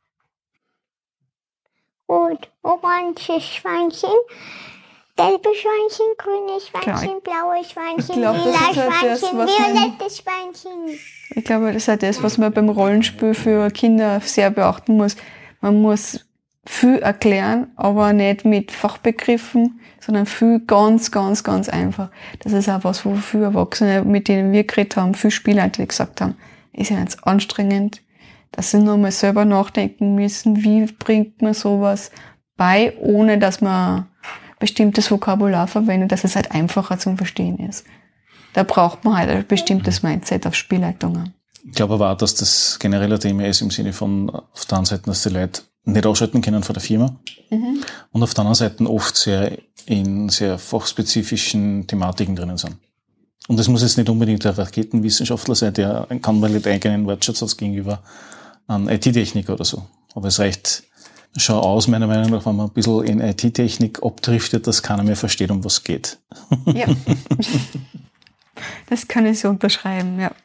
Gut, orange Schweinchen, gelbe Schweinchen, grünes Schweinchen, blaues Schweinchen, Ich glaub, das lila ist halt das, Schweinchen, was man- violettes Schweinchen. Ich glaube, das ist halt das, was man beim Rollenspiel für Kinder sehr beachten muss. Man muss viel erklären, aber nicht mit Fachbegriffen, sondern viel ganz, ganz, ganz einfach. Das ist auch was, wo viele Erwachsene, mit denen wir geredet haben, viele Spielleiter, die gesagt haben, ist ja ganz anstrengend, dass sie nochmal selber nachdenken müssen, wie bringt man sowas bei, ohne dass man bestimmtes Vokabular verwendet, dass es halt einfacher zum Verstehen ist. Da braucht man halt ein bestimmtes Mindset auf Spielleitungen. Ich glaube aber auch, dass das generell ein Thema ist im Sinne von, auf der einen Seite, dass die Leute nicht ausschalten können von der Firma, und auf der anderen Seite oft in sehr fachspezifischen Thematiken drinnen sind. Und das muss jetzt nicht unbedingt der Raketenwissenschaftler sein, der kann mal nicht eigenen Wertschätzung gegenüber an IT-Technik oder so. Aber es reicht schon aus, meiner Meinung nach, wenn man ein bisschen in IT-Technik abdriftet, dass keiner mehr versteht, um was geht. Ja. Das kann ich so unterschreiben, ja.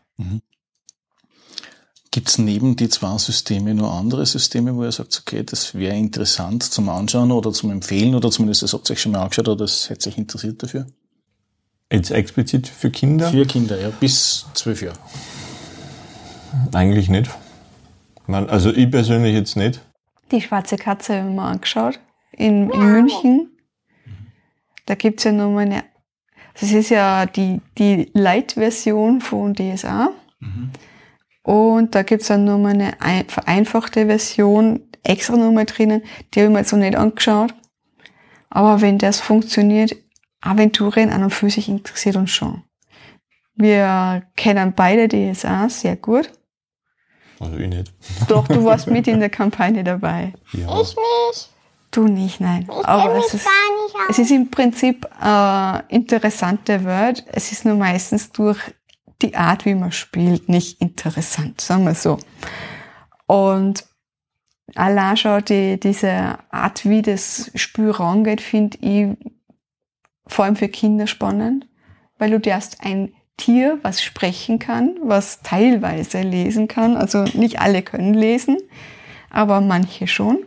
Gibt es neben die zwei Systeme noch andere Systeme, wo ihr sagt, okay, das wäre interessant zum Anschauen oder zum Empfehlen, oder zumindest das habt ihr euch schon mal angeschaut oder das hätte euch interessiert dafür? Jetzt explizit für Kinder? Für Kinder, ja, bis 12 Jahre. Eigentlich nicht. Also ich persönlich jetzt nicht. Die schwarze Katze haben wir mal angeschaut, in München. Da gibt's ja nochmal eine, das ist ja die Light-Version von DSA. Und da gibt's dann nochmal eine vereinfachte Version, extra nochmal drinnen, die habe ich mir jetzt noch nicht angeschaut. Aber wenn das funktioniert, Aventurien an und für sich interessiert uns schon. Wir kennen beide DSA sehr gut. Also ich nicht. Doch, du warst mit in der Kampagne dabei. Ja. Ich nicht. Du nicht, nein. Ich Aber kenn mich es ist, gar nicht aus. es ist im Prinzip interessante Welt. Es ist nur meistens durch die Art, wie man spielt, nicht interessant, sagen wir so. Und allein schon diese Art, wie das Spiel rangeht, finde ich vor allem für Kinder spannend, weil du darfst ein Tier, was sprechen kann, was teilweise lesen kann, also nicht alle können lesen, aber manche schon.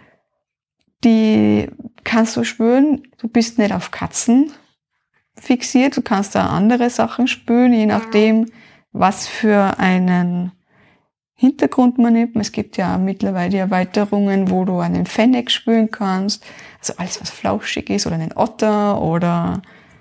Die kannst du spüren, du bist nicht auf Katzen fixiert, du kannst da andere Sachen spüren, je nachdem, was für einen Hintergrund man nimmt. Es gibt ja mittlerweile Erweiterungen, wo du einen Fennec spüren kannst, Also alles, was flauschig ist, oder einen Otter oder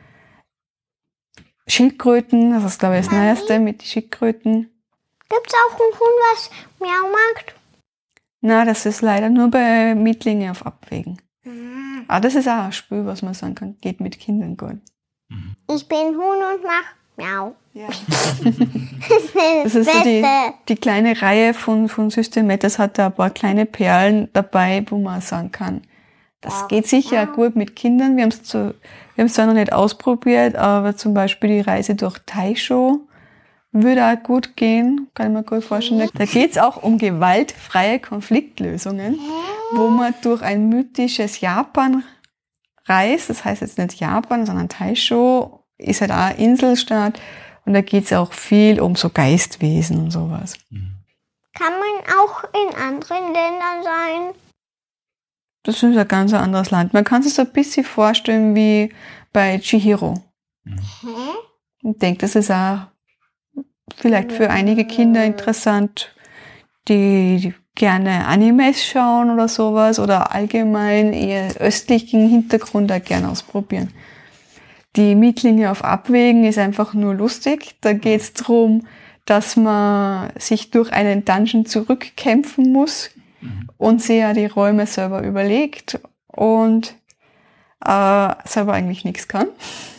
Schildkröten. Das ist, glaube ich, das Neueste mit den Schildkröten. Gibt's auch einen Hund, was Miau macht? Na, das ist leider nur bei Mietlinge auf Abwägen. Aber das ist auch ein Spiel, was man sagen kann, geht mit Kindern gut. Ich bin Hund und mach Miau. Ja. Das Das ist so die kleine Reihe von System. Das hat da ein paar kleine Perlen dabei, wo man sagen kann, das geht sicher gut mit Kindern. Wir haben es zwar noch nicht ausprobiert, aber zum Beispiel die Reise durch Taisho würde auch gut gehen, kann ich mir gut vorstellen. Da geht es auch um gewaltfreie Konfliktlösungen, wo man durch ein mythisches Japan reist. Das heißt jetzt nicht Japan, sondern Taisho ist halt auch eine Inselstadt. Und da geht es auch viel um so Geistwesen und sowas. Kann man auch in anderen Ländern sein? Das ist ein ganz anderes Land. Man kann sich so ein bisschen vorstellen wie bei Chihiro. Ich denke, das ist auch vielleicht für einige Kinder interessant, die gerne Animes schauen oder sowas oder allgemein eher östlichen Hintergrund auch gerne ausprobieren. Die Mietlinge auf Abwägen ist einfach nur lustig. Da geht es darum, dass man sich durch einen Dungeon zurückkämpfen muss und sich ja die Räume selber überlegt und selber eigentlich nichts kann.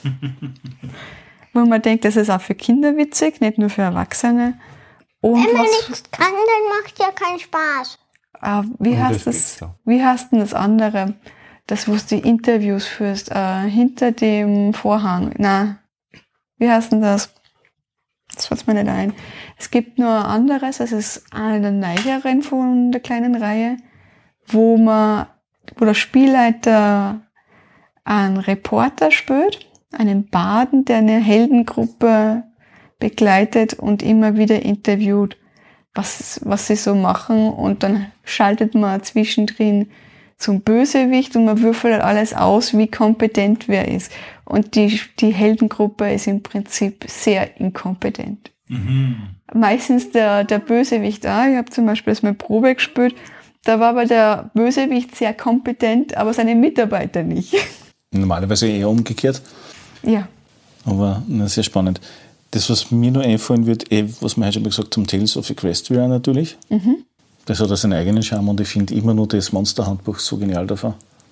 Wo man denkt, das ist auch für Kinder witzig, nicht nur für Erwachsene. Und Wenn man nichts kann, dann macht ja keinen Spaß. Wie heißt denn das andere? Das, wo du die Interviews führst, hinter dem Vorhang. Na, wie heißt denn das? Das fällt mir nicht ein. Es gibt nur ein anderes, das ist eine der neueren von der kleinen Reihe, wo der Spielleiter einen Reporter spielt, einen Baden, der eine Heldengruppe begleitet und immer wieder interviewt, was sie so machen, und dann schaltet man zwischendrin zum Bösewicht und man würfelt halt alles aus, wie kompetent wer ist. Und die Heldengruppe ist im Prinzip sehr inkompetent. Meistens der Bösewicht auch. Ich habe zum Beispiel das mit Probe gespielt, da war aber der Bösewicht sehr kompetent, aber seine Mitarbeiter nicht. Normalerweise eher umgekehrt. Ja. Aber sehr spannend. Das, was mir nur einfallen wird, was wir heute schon mal gesagt haben, Tales of Equestria natürlich. Das hat seinen eigenen Charme und ich finde immer nur das Monster-Handbuch so genial davon.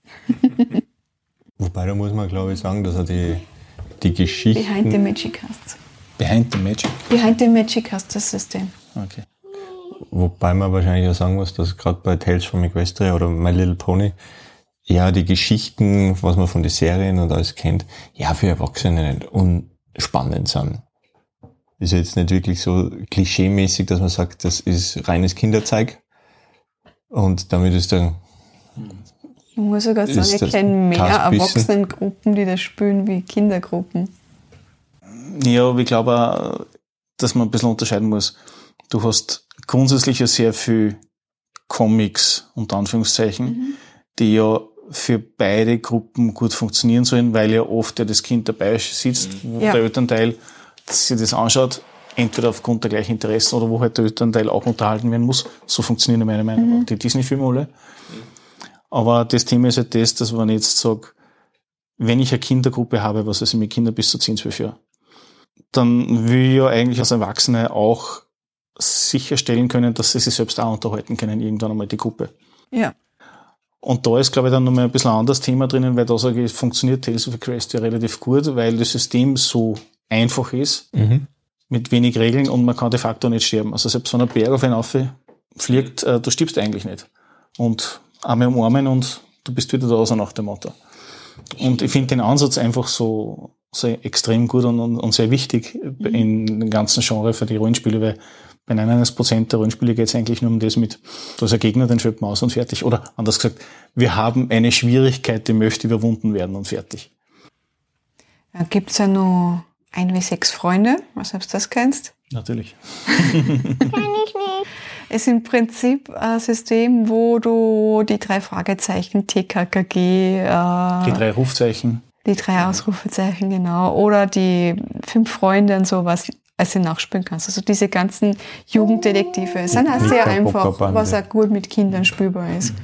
Wobei, da muss man, glaube ich, sagen, dass er die Geschichten... Behind the Magic heißt. Behind the Magic? Behind the Magic heißt das System. Okay. Wobei man wahrscheinlich auch sagen muss, dass gerade bei Tales from Equestria oder My Little Pony ja die Geschichten, was man von den Serien und alles kennt, ja für Erwachsene nicht unspannend sind. Ist jetzt nicht wirklich so klischeemäßig, dass man sagt, das ist reines Kinderzeug und damit ist dann... Ich muss sogar sagen, ich kenne mehr Erwachsenengruppen, die das spielen, wie Kindergruppen. Ja, aber ich glaube auch, dass man ein bisschen unterscheiden muss. Du hast grundsätzlich ja sehr viel Comics, unter Anführungszeichen, die ja für beide Gruppen gut funktionieren sollen, weil ja oft das Kind dabei sitzt, wo der Elternteil sich das anschaut, entweder aufgrund der gleichen Interessen oder wo halt der Elternteil auch unterhalten werden muss. So funktionieren meiner Meinung nach die Disney-Filme alle. Aber das Thema ist halt das, dass man jetzt sagt, wenn ich eine Kindergruppe habe, was also mit Kindern bis zu 10, 12 Jahren, dann will ich ja eigentlich als Erwachsene auch sicherstellen können, dass sie sich selbst auch unterhalten können, irgendwann einmal die Gruppe. Ja. Und da ist, glaube ich, dann nochmal ein bisschen ein anderes Thema drinnen, weil da sage ich, funktioniert Tales of Equestria relativ gut, weil das System so einfach ist, mit wenig Regeln und man kann de facto nicht sterben. Also selbst wenn ein Berg auf einen fliegt, du stirbst eigentlich nicht. Und einmal umarmen und du bist wieder da, so nach dem Motto. Und ich finde den Ansatz einfach so extrem gut und sehr wichtig in dem ganzen Genre für die Rollenspiele, weil bei 99% der Rollenspiele geht es eigentlich nur um das mit, da ist ein Gegner, den schreibt man aus und fertig. Oder anders gesagt, wir haben eine Schwierigkeit, die möchte überwunden werden und fertig. Da gibt's ja noch 1W6 Freunde, was du das kennst? Natürlich. Kenn ich nicht. Es ist im Prinzip ein System, wo du die 3 Fragezeichen, TKKG, die 3 Rufzeichen. Die 3 Ausrufezeichen, genau. Oder die 5 Freunde und sowas, als du nachspielen kannst. Also diese ganzen Jugenddetektive sind auch sehr einfach, was auch gut mit Kindern spielbar ist.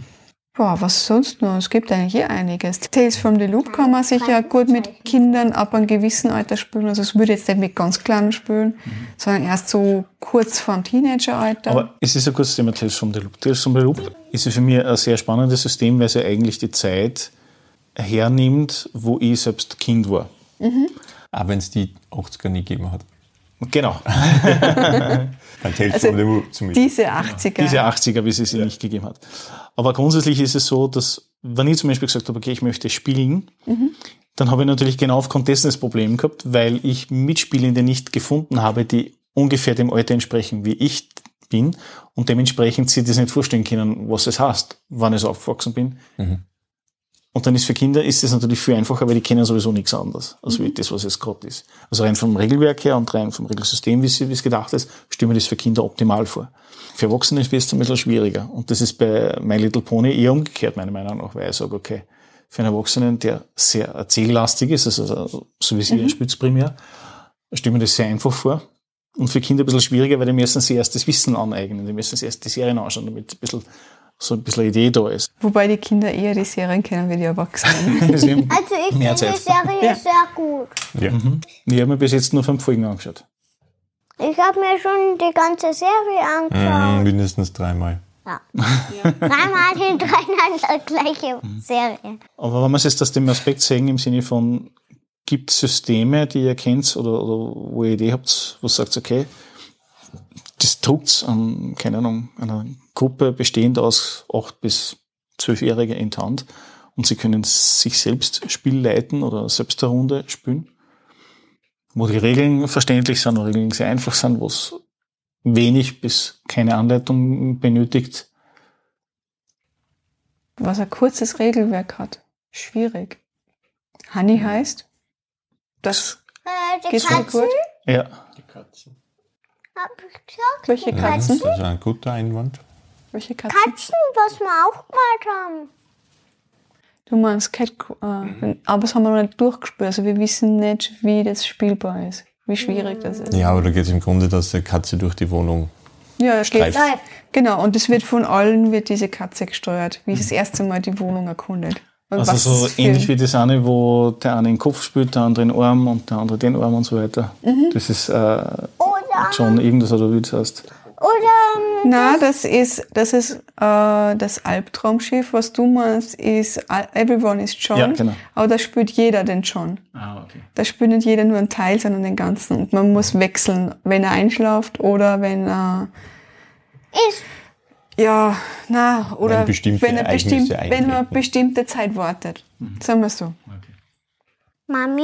Boah, was sonst noch? Es gibt eigentlich einiges. Tales from the Loop kann man sicher gut mit Kindern ab einem gewissen Alter spielen. Also es würde jetzt nicht mit ganz Kleinen spielen, sondern erst so kurz vorm Teenageralter. Aber es ist ein gutes Thema, Tales from the Loop. Tales from the Loop ist ja für mich ein sehr spannendes System, weil es ja eigentlich die Zeit hernimmt, wo ich selbst Kind war. Auch wenn es die 80er nie gegeben hat. Genau. Bei Tales from the Loop zumindest. Diese 80er. Diese 80er, wie es sie nicht gegeben hat. Aber grundsätzlich ist es so, dass, wenn ich zum Beispiel gesagt habe, okay, ich möchte spielen, dann habe ich natürlich genau aufgrund dessen das Problem gehabt, weil ich Mitspielende nicht gefunden habe, die ungefähr dem Alter entsprechen, wie ich bin, und dementsprechend sie das nicht vorstellen können, was es heißt, wann ich so aufgewachsen bin. Und dann ist für Kinder ist es natürlich viel einfacher, weil die kennen sowieso nichts anderes, als wie das, was es gerade ist. Also rein vom Regelwerk her und rein vom Regelsystem, wie es gedacht ist, stelle mir das für Kinder optimal vor. Für Erwachsene wird es ein bisschen schwieriger. Und das ist bei My Little Pony eher umgekehrt, meiner Meinung nach, weil ich sage, okay, für einen Erwachsenen, der sehr erzähllastig ist, also so wie sie spielt primär, stelle mir das sehr einfach vor. Und für Kinder ein bisschen schwieriger, weil die müssen sich erst das Wissen aneignen, die müssen sich erst die Serien anschauen, damit so ein bisschen eine Idee da ist. Wobei die Kinder eher die Serien kennen wie die Erwachsenen. Also ich finde die Serie sehr gut. Ja. Ich habe mir bis jetzt nur 5 Folgen angeschaut. Ich habe mir schon die ganze Serie angeschaut. Mindestens 3-mal. Dreimal hintereinander gleiche Serie. Aber wenn man es jetzt aus dem Aspekt sehen, im Sinne von, gibt es Systeme, die ihr kennt oder wo ihr Idee habt, wo ihr sagt, okay, das druckt an, keine Ahnung, einer Gruppe bestehend aus 8- bis 12-Jährigen in die Hand und sie können sich selbst Spiel leiten oder selbst eine Runde spielen, wo die Regeln verständlich sind, wo Regeln sehr einfach sind, wo es wenig bis keine Anleitung benötigt. Was ein kurzes Regelwerk hat. Schwierig. Honey heißt? Das Die geht schon Katzen, gut. Ja. Die Katzen. hab ich gesagt. Welche Katzen? Das ist ein guter Einwand. Welche Katzen? Katzen, was wir aufgemalt haben. Du meinst Cat, aber das haben wir noch nicht durchgespielt. Also wir wissen nicht, wie das spielbar ist. Wie schwierig das ist. Ja, aber da geht es im Grunde, dass die Katze durch die Wohnung Ja, es geht. streift. Genau, und es wird von allen diese Katze gesteuert, wie das erste Mal die Wohnung erkundet. Und Also was so es für- ähnlich wie das eine, wo der eine den Kopf spielt, der andere den Arm und der andere den Arm und so weiter. Das ist Oder, John irgendwas oder wie das heißt. oder Na, das ist das Albtraumschiff. Was du meinst, ist Everyone is John. Ja, genau. Aber da spielt jeder den John. Ah, okay. Da spielt nicht jeder nur einen Teil, sondern den ganzen. Und man muss wechseln, wenn er einschläft oder wenn er ist ja, na, oder Wenn bestimmte wenn er Ereignisse wenn man eintreten. eine bestimmte Zeit wartet. Sagen wir so. Mami?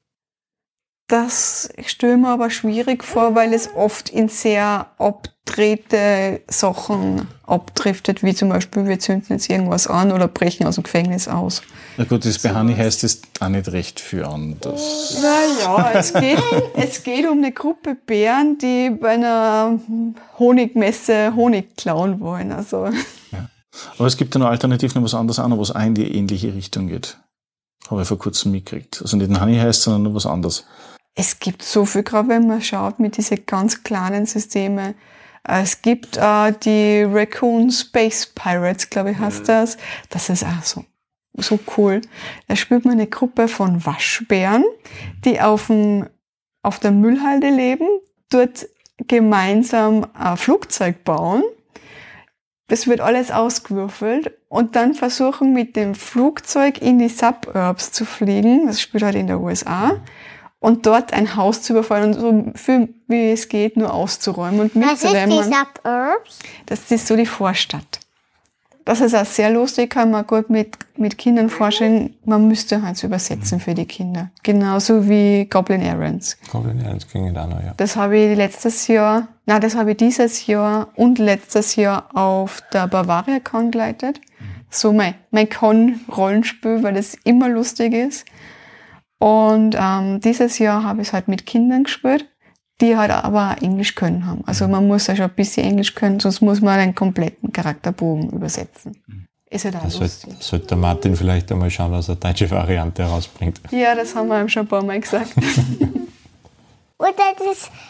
Das stelle mir aber schwierig vor, weil es oft in sehr abgedrehte Sachen abdriftet, wie zum Beispiel, wir zünden jetzt irgendwas an oder brechen aus dem Gefängnis aus. Na gut, das bei Honey heißt es auch nicht recht viel an. Das Naja, es geht um eine Gruppe Bären, die bei einer Honigmesse Honig klauen wollen. Also Aber es gibt ja noch alternativ noch was anderes auch noch, was auch in die ähnliche Richtung geht. Habe ich vor kurzem mitgekriegt. Also nicht ein Honey heißt, sondern noch was anderes. es gibt so viel, gerade wenn man schaut mit diesen ganz kleinen Systemen. Es gibt die Raccoon Space Pirates, glaube ich, heißt das. Das ist auch so cool. Da spielt man eine Gruppe von Waschbären, die auf der Müllhalde leben, dort gemeinsam ein Flugzeug bauen. Das wird alles ausgewürfelt und dann versuchen mit dem Flugzeug in die Suburbs zu fliegen. Das spielt halt in der USA. Und dort ein Haus zu überfallen und so viel wie es geht nur auszuräumen und Was ist die mitzunehmen. Suburbs? Das ist so die Vorstadt. Das ist auch sehr lustig, kann man gut mit Kindern vorstellen. Man müsste halt übersetzen für die Kinder. Genauso wie Goblin Errands. Goblin Errands ging auch noch, ja. Das habe ich dieses Jahr und letztes Jahr auf der Bavaria Con geleitet. So mein Con-Rollenspiel, weil das immer lustig ist. Und dieses Jahr habe ich es halt mit Kindern gespielt, die halt aber auch Englisch können haben. Also man muss ja schon ein bisschen Englisch können, sonst muss man einen kompletten Charakterbogen übersetzen. Ist halt auch lustig. Sollte der Martin vielleicht einmal schauen, dass er eine deutsche Variante herausbringt. Ja, das haben wir ihm schon ein paar Mal gesagt. Oder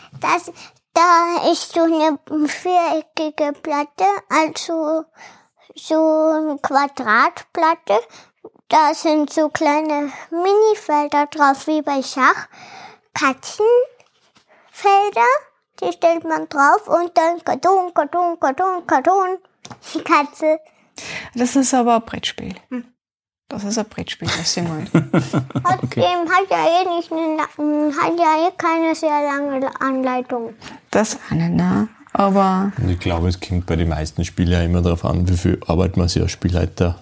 da ist so eine viereckige Platte, also so eine Quadratplatte. Da sind so kleine Minifelder drauf, wie bei Schach. Katzenfelder, die stellt man drauf und dann Karton, die Katze. Das ist aber ein Brettspiel. Das ist ein Brettspiel, das sie meint. Trotzdem hat ja keine sehr lange Anleitung. Das eine, aber Und ich glaube, es kommt bei den meisten Spielen ja immer darauf an, wie viel Arbeit man sich als Spielleiter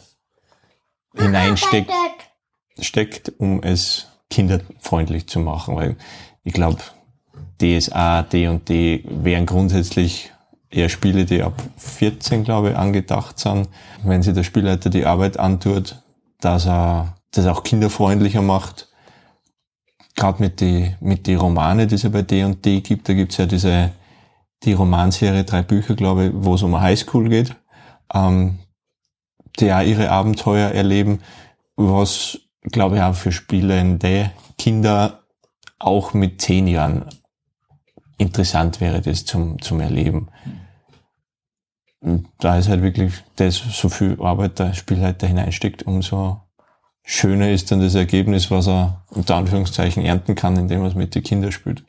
hineinsteckt, um es kinderfreundlich zu machen. Weil ich glaube, DSA, D&D wären grundsätzlich eher Spiele, die ab 14, glaube ich, angedacht sind. Wenn sich der Spielleiter die Arbeit antut, dass er das auch kinderfreundlicher macht. Gerade mit die Romane, die es ja bei D&D gibt, da gibt's ja die Romanserie 3 Bücher, glaube ich, wo es um eine Highschool geht, die auch ihre Abenteuer erleben, was, glaube ich, auch für spielende Kinder auch mit 10 Jahren interessant wäre, das zum Erleben. Und da ist halt wirklich das, so viel Arbeit der Spielleiter hineinsteckt, umso schöner ist dann das Ergebnis, was er unter Anführungszeichen ernten kann, indem er es mit den Kindern spielt.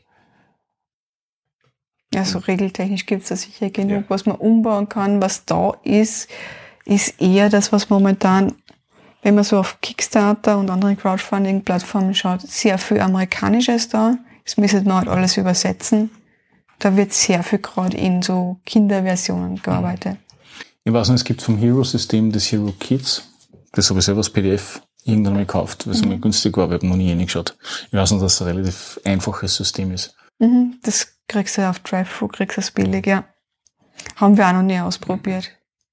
ja, so regeltechnisch gibt es da sicher genug, was man umbauen kann. Was da ist eher das, was momentan, wenn man so auf Kickstarter und andere Crowdfunding-Plattformen schaut, sehr viel Amerikanisches da. Es müssen noch alles übersetzen. Da wird sehr viel gerade in so Kinderversionen gearbeitet. Ich weiß nicht, es gibt vom Hero-System das Hero Kids. Das habe ich selber als PDF irgendwann mal gekauft, weil es mir günstig war, aber ich habe noch nie reingeschaut. Ich weiß nicht, dass es ein relativ einfaches System ist. Das kriegst du auf Drive-Thru, kriegst du es billig, ja. Haben wir auch noch nie ausprobiert.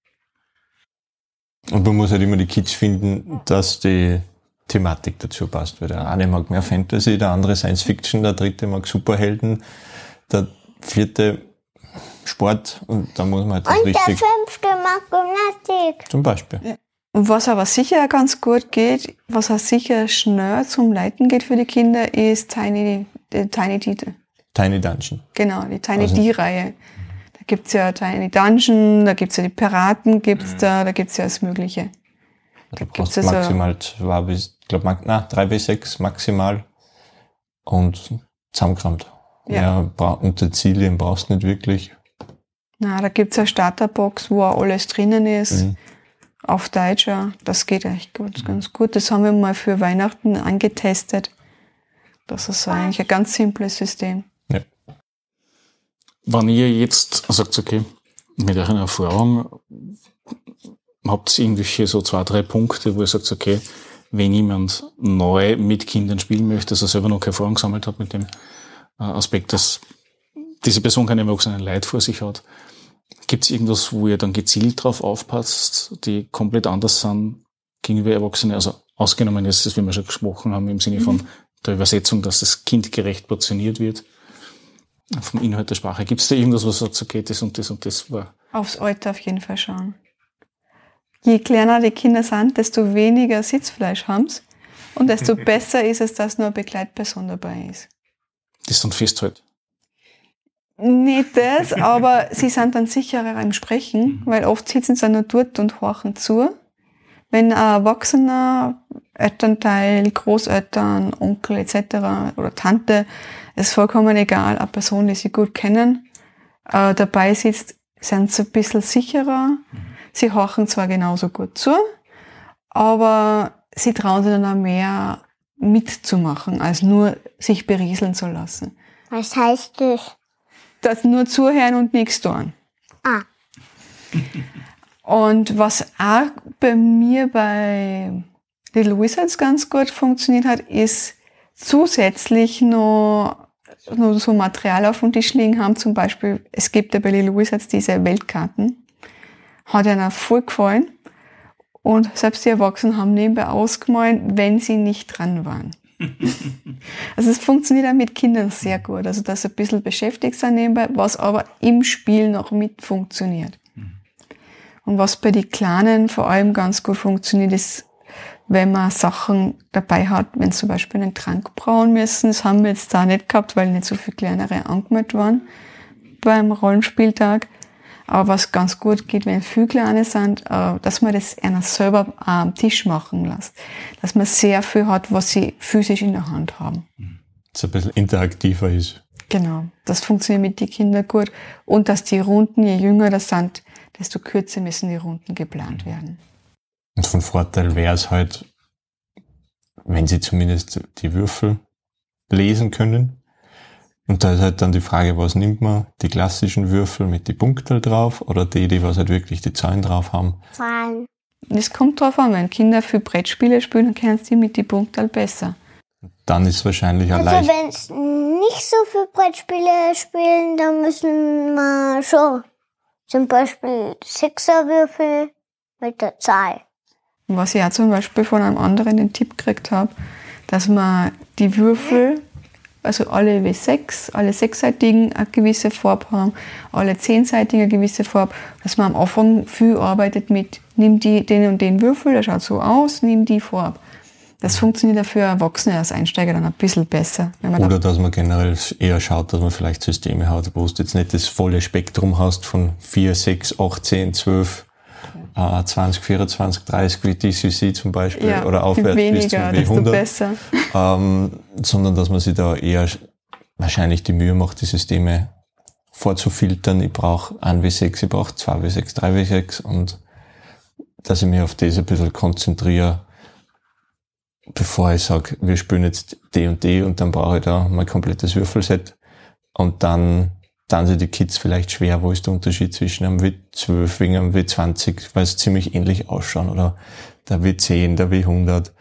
Und man muss halt immer die Kids finden, dass die Thematik dazu passt. Weil der eine mag mehr Fantasy, der andere Science Fiction, der dritte mag Superhelden, der vierte Sport und da muss man halt das Und richtig... der 5. mag Gymnastik. Zum Beispiel. Ja. Und was aber sicher ganz gut geht, was auch sicher schnell zum Leiten geht für die Kinder, ist Tiny Titel. Tiny Dungeon. Genau, die Tiny D-Reihe. Da gibt's ja Tiny Dungeon, da gibt's ja die Piraten, da gibt's ja alles Mögliche. Da brauchst du maximal 3 bis 6 maximal und zusammengekramt. Ja, Utensilien brauchst du nicht wirklich. Na, da gibt's eine Starterbox, wo auch alles drinnen ist. Auf Deutsch, ja. Das geht echt gut, ganz gut. Das haben wir mal für Weihnachten angetestet. Das ist eigentlich ein ganz simples System. Ja. Wenn ihr jetzt sagt, okay, mit eurer Erfahrung, habt ihr irgendwelche so 2, 3 Punkte, wo ihr sagt, okay, wenn jemand neu mit Kindern spielen möchte, dass er selber noch keine Erfahrung gesammelt hat mit dem Aspekt, dass diese Person keine erwachsenen Leid vor sich hat, gibt es irgendwas, wo ihr dann gezielt drauf aufpasst, die komplett anders sind gegenüber Erwachsenen? Also ausgenommen ist es, wie wir schon gesprochen haben, im Sinne von der Übersetzung, dass das kindgerecht portioniert wird. Vom Inhalt der Sprache. Gibt es da irgendwas, was sagt, okay, das und das und das war? Aufs Alter auf jeden Fall schauen. Je kleiner die Kinder sind, desto weniger Sitzfleisch haben sie und desto besser ist es, dass nur eine Begleitperson dabei ist. Das dann festhält. Nicht das, aber sie sind dann sicherer im Sprechen, weil oft sitzen sie nur dort und horchen zu. Wenn ein erwachsener Elternteil, Großeltern, Onkel etc. oder Tante, ist vollkommen egal, eine Person, die sie gut kennen, dabei sitzt, sind sie ein bisschen sicherer. Sie horchen zwar genauso gut zu, aber sie trauen sich dann auch mehr mitzumachen, als nur sich berieseln zu lassen. Was heißt das? Das nur zuhören und nichts tun. Ah. Und was auch bei mir bei Little Wizards ganz gut funktioniert hat, ist zusätzlich noch so Material auf dem Tisch liegen haben. Zum Beispiel, es gibt ja bei Little Wizards diese Weltkarten. Hat ihnen voll gefallen. Und selbst die Erwachsenen haben nebenbei ausgemalt, wenn sie nicht dran waren. Also es funktioniert auch mit Kindern sehr gut. Also dass sie ein bisschen beschäftigt sind nebenbei, was aber im Spiel noch mit funktioniert. Und was bei den Kleinen vor allem ganz gut funktioniert, ist, wenn man Sachen dabei hat, wenn sie zum Beispiel einen Trank brauen müssen. Das haben wir jetzt da nicht gehabt, weil nicht so viele kleinere angemeldet waren beim Rollenspieltag. Aber was ganz gut geht, wenn viele Kleine sind, dass man das einer selber am Tisch machen lässt. Dass man sehr viel hat, was sie physisch in der Hand haben. Dass es ein bisschen interaktiver ist. Genau, das funktioniert mit den Kindern gut. Und dass die Runden, je jünger das sind, desto kürzer müssen die Runden geplant werden. Und von Vorteil wäre es halt, wenn sie zumindest die Würfel lesen können. Und da ist halt dann die Frage, was nimmt man? Die klassischen Würfel mit die Punkte drauf oder die was halt wirklich die Zahlen drauf haben? Zahlen. Es kommt drauf an, wenn Kinder viel Brettspiele spielen, dann kennen sie mit die Punkte besser. Dann ist es wahrscheinlich auch Also leicht. wenn es nicht so viel Brettspiele spielen, dann müssen wir schon zum Beispiel Sechserwürfel mit der Zahl. Und was ich auch zum Beispiel von einem anderen den Tipp gekriegt habe, dass man die Würfel, also alle W6, alle sechsseitigen eine gewisse Farbe haben, alle zehnseitigen eine gewisse Farbe, dass man am Anfang viel arbeitet mit, nimm den und den Würfel, der schaut so aus, nimm die Farbe. Das funktioniert ja für Erwachsene als Einsteiger dann ein bisschen besser. Wenn man Oder dass man generell eher schaut, dass man vielleicht Systeme hat, wo du jetzt nicht das volle Spektrum hast von 4, 6, 8, 10, 12, 20, 24, 30 wie DCC zum Beispiel, ja, oder aufwärts bis zum weniger, desto W100, besser. Sondern dass man sich da eher wahrscheinlich die Mühe macht, die Systeme vorzufiltern. Ich brauche 1 W6, ich brauche 2 W6, 3 W6 und dass ich mich auf das ein bisschen konzentriere, bevor ich sage, wir spielen jetzt D und dann brauche ich da mein komplettes Würfelset und dann sind die Kids vielleicht schwer, wo ist der Unterschied zwischen einem W12 wegen einem W20, weil es ziemlich ähnlich ausschauen, oder der W10, der W100.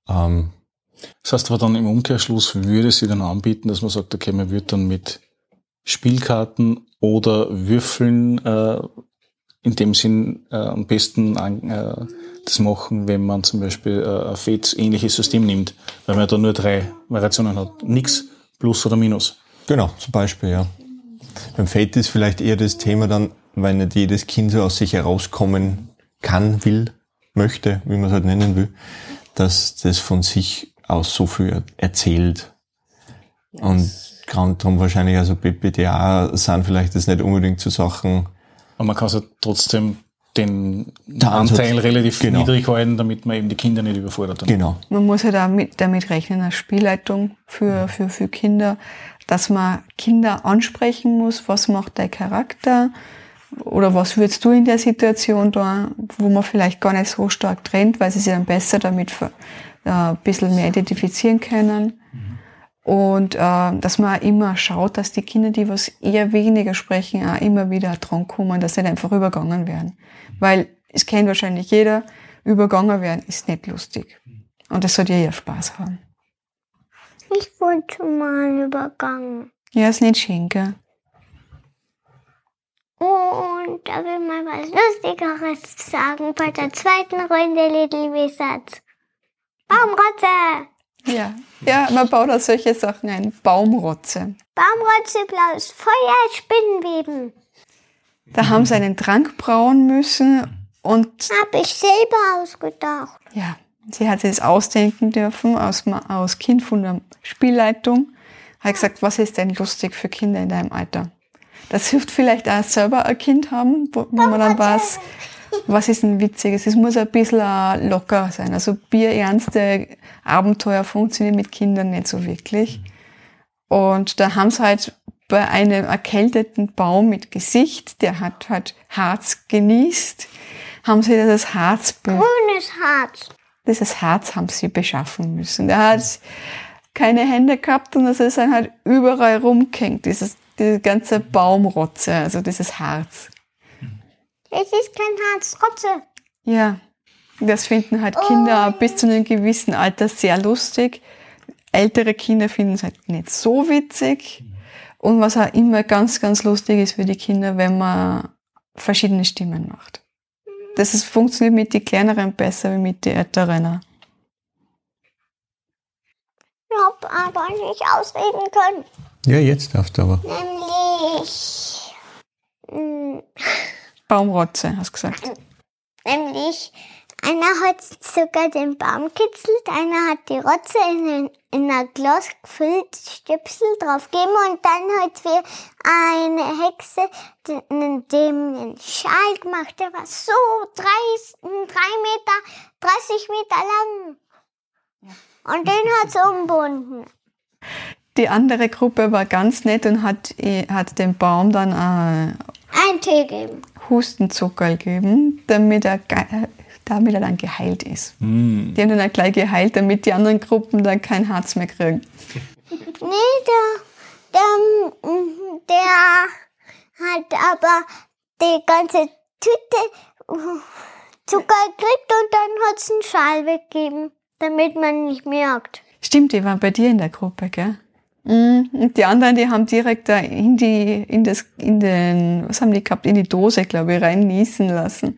Das heißt aber dann im Umkehrschluss würde sie dann anbieten, dass man sagt, okay, man würde dann mit Spielkarten oder Würfeln in dem Sinn am besten das machen, wenn man zum Beispiel ein Fates-ähnliches System nimmt, weil man da nur 3 Variationen hat. Nix, Plus oder Minus. Genau, zum Beispiel, ja. Beim Fate ist vielleicht eher das Thema dann, weil nicht jedes Kind so aus sich herauskommen kann, will, möchte, wie man es halt nennen will, dass das von sich aus so viel erzählt. Yes. Und gerade darum wahrscheinlich, also BPDA sind vielleicht das nicht unbedingt zu Sachen. Aber man kann es ja trotzdem den Anteil relativ niedrig halten, damit man eben die Kinder nicht überfordert. Genau. Man muss ja damit rechnen, als Spielleitung für Kinder, dass man Kinder ansprechen muss, was macht dein Charakter oder was würdest du in der Situation da, wo man vielleicht gar nicht so stark trennt, weil sie sich dann besser damit ein bisschen mehr identifizieren können. Und dass man auch immer schaut, dass die Kinder, die was eher weniger sprechen, auch immer wieder dran kommen, dass sie nicht einfach übergangen werden. Weil es kennt wahrscheinlich jeder, übergangen werden ist nicht lustig. Und das sollte ja Spaß haben. Ich wurde schon mal übergangen. Ja, ist nicht schön, gell? Und da will mal was Lustigeres sagen bei der zweiten Runde Little Wizards. Baumrotze! Ja, man baut auch solche Sachen ein. Baumrotze. Baumrotze, blaues Feuer, Spinnenweben. Da haben sie einen Trank brauen müssen und... Hab ich selber ausgedacht. Ja, sie hat sich das ausdenken dürfen aus Kind von der Spielleitung. Hat gesagt, was ist denn lustig für Kinder in deinem Alter? Das hilft vielleicht auch selber ein Kind haben, wo man dann weiß, was ist denn Witziges. Es muss ein bisschen locker sein. Also bierernste Abenteuer funktionieren mit Kindern nicht so wirklich. Und da haben sie halt bei einem erkälteten Baum mit Gesicht, der hat halt Harz genießt, haben sie das Harz... Grünes Harz. Dieses Harz haben sie beschaffen müssen. Der hat keine Hände gehabt und das ist dann halt überall rumgehängt, diese ganze Baumrotze, also dieses Harz. Es ist kein Harzrotze. Ja, das finden halt Kinder bis zu einem gewissen Alter sehr lustig. Ältere Kinder finden es halt nicht so witzig. Und was auch immer ganz, ganz lustig ist für die Kinder, wenn man verschiedene Stimmen macht. Funktioniert mit den Kleineren besser wie mit den Älteren. Ich hab aber nicht ausreden können. Ja, jetzt darfst du aber. Nämlich... Baumrotze, hast du gesagt. Nämlich, einer hat sogar den Baum kitzelt, einer hat die Rotze in den in ein Glas gefüllt, Stöpsel draufgeben und dann hat wir eine Hexe dem einen Schal gemacht, der war so 30 Meter lang. Und den hat sie umgebunden. Die andere Gruppe war ganz nett und hat dem Baum dann Ein Tee geben. Hustenzuckerl gegeben, damit er dann geheilt ist. Die haben dann auch gleich geheilt, damit die anderen Gruppen dann kein Harz mehr kriegen. Nee, der hat aber die ganze Tüte Zucker gekriegt und dann hat es einen Schal weggegeben, damit man nicht merkt. Stimmt, die waren bei dir in der Gruppe, gell? Und die anderen, die haben direkt da in die Dose, glaube ich, rein niesen lassen.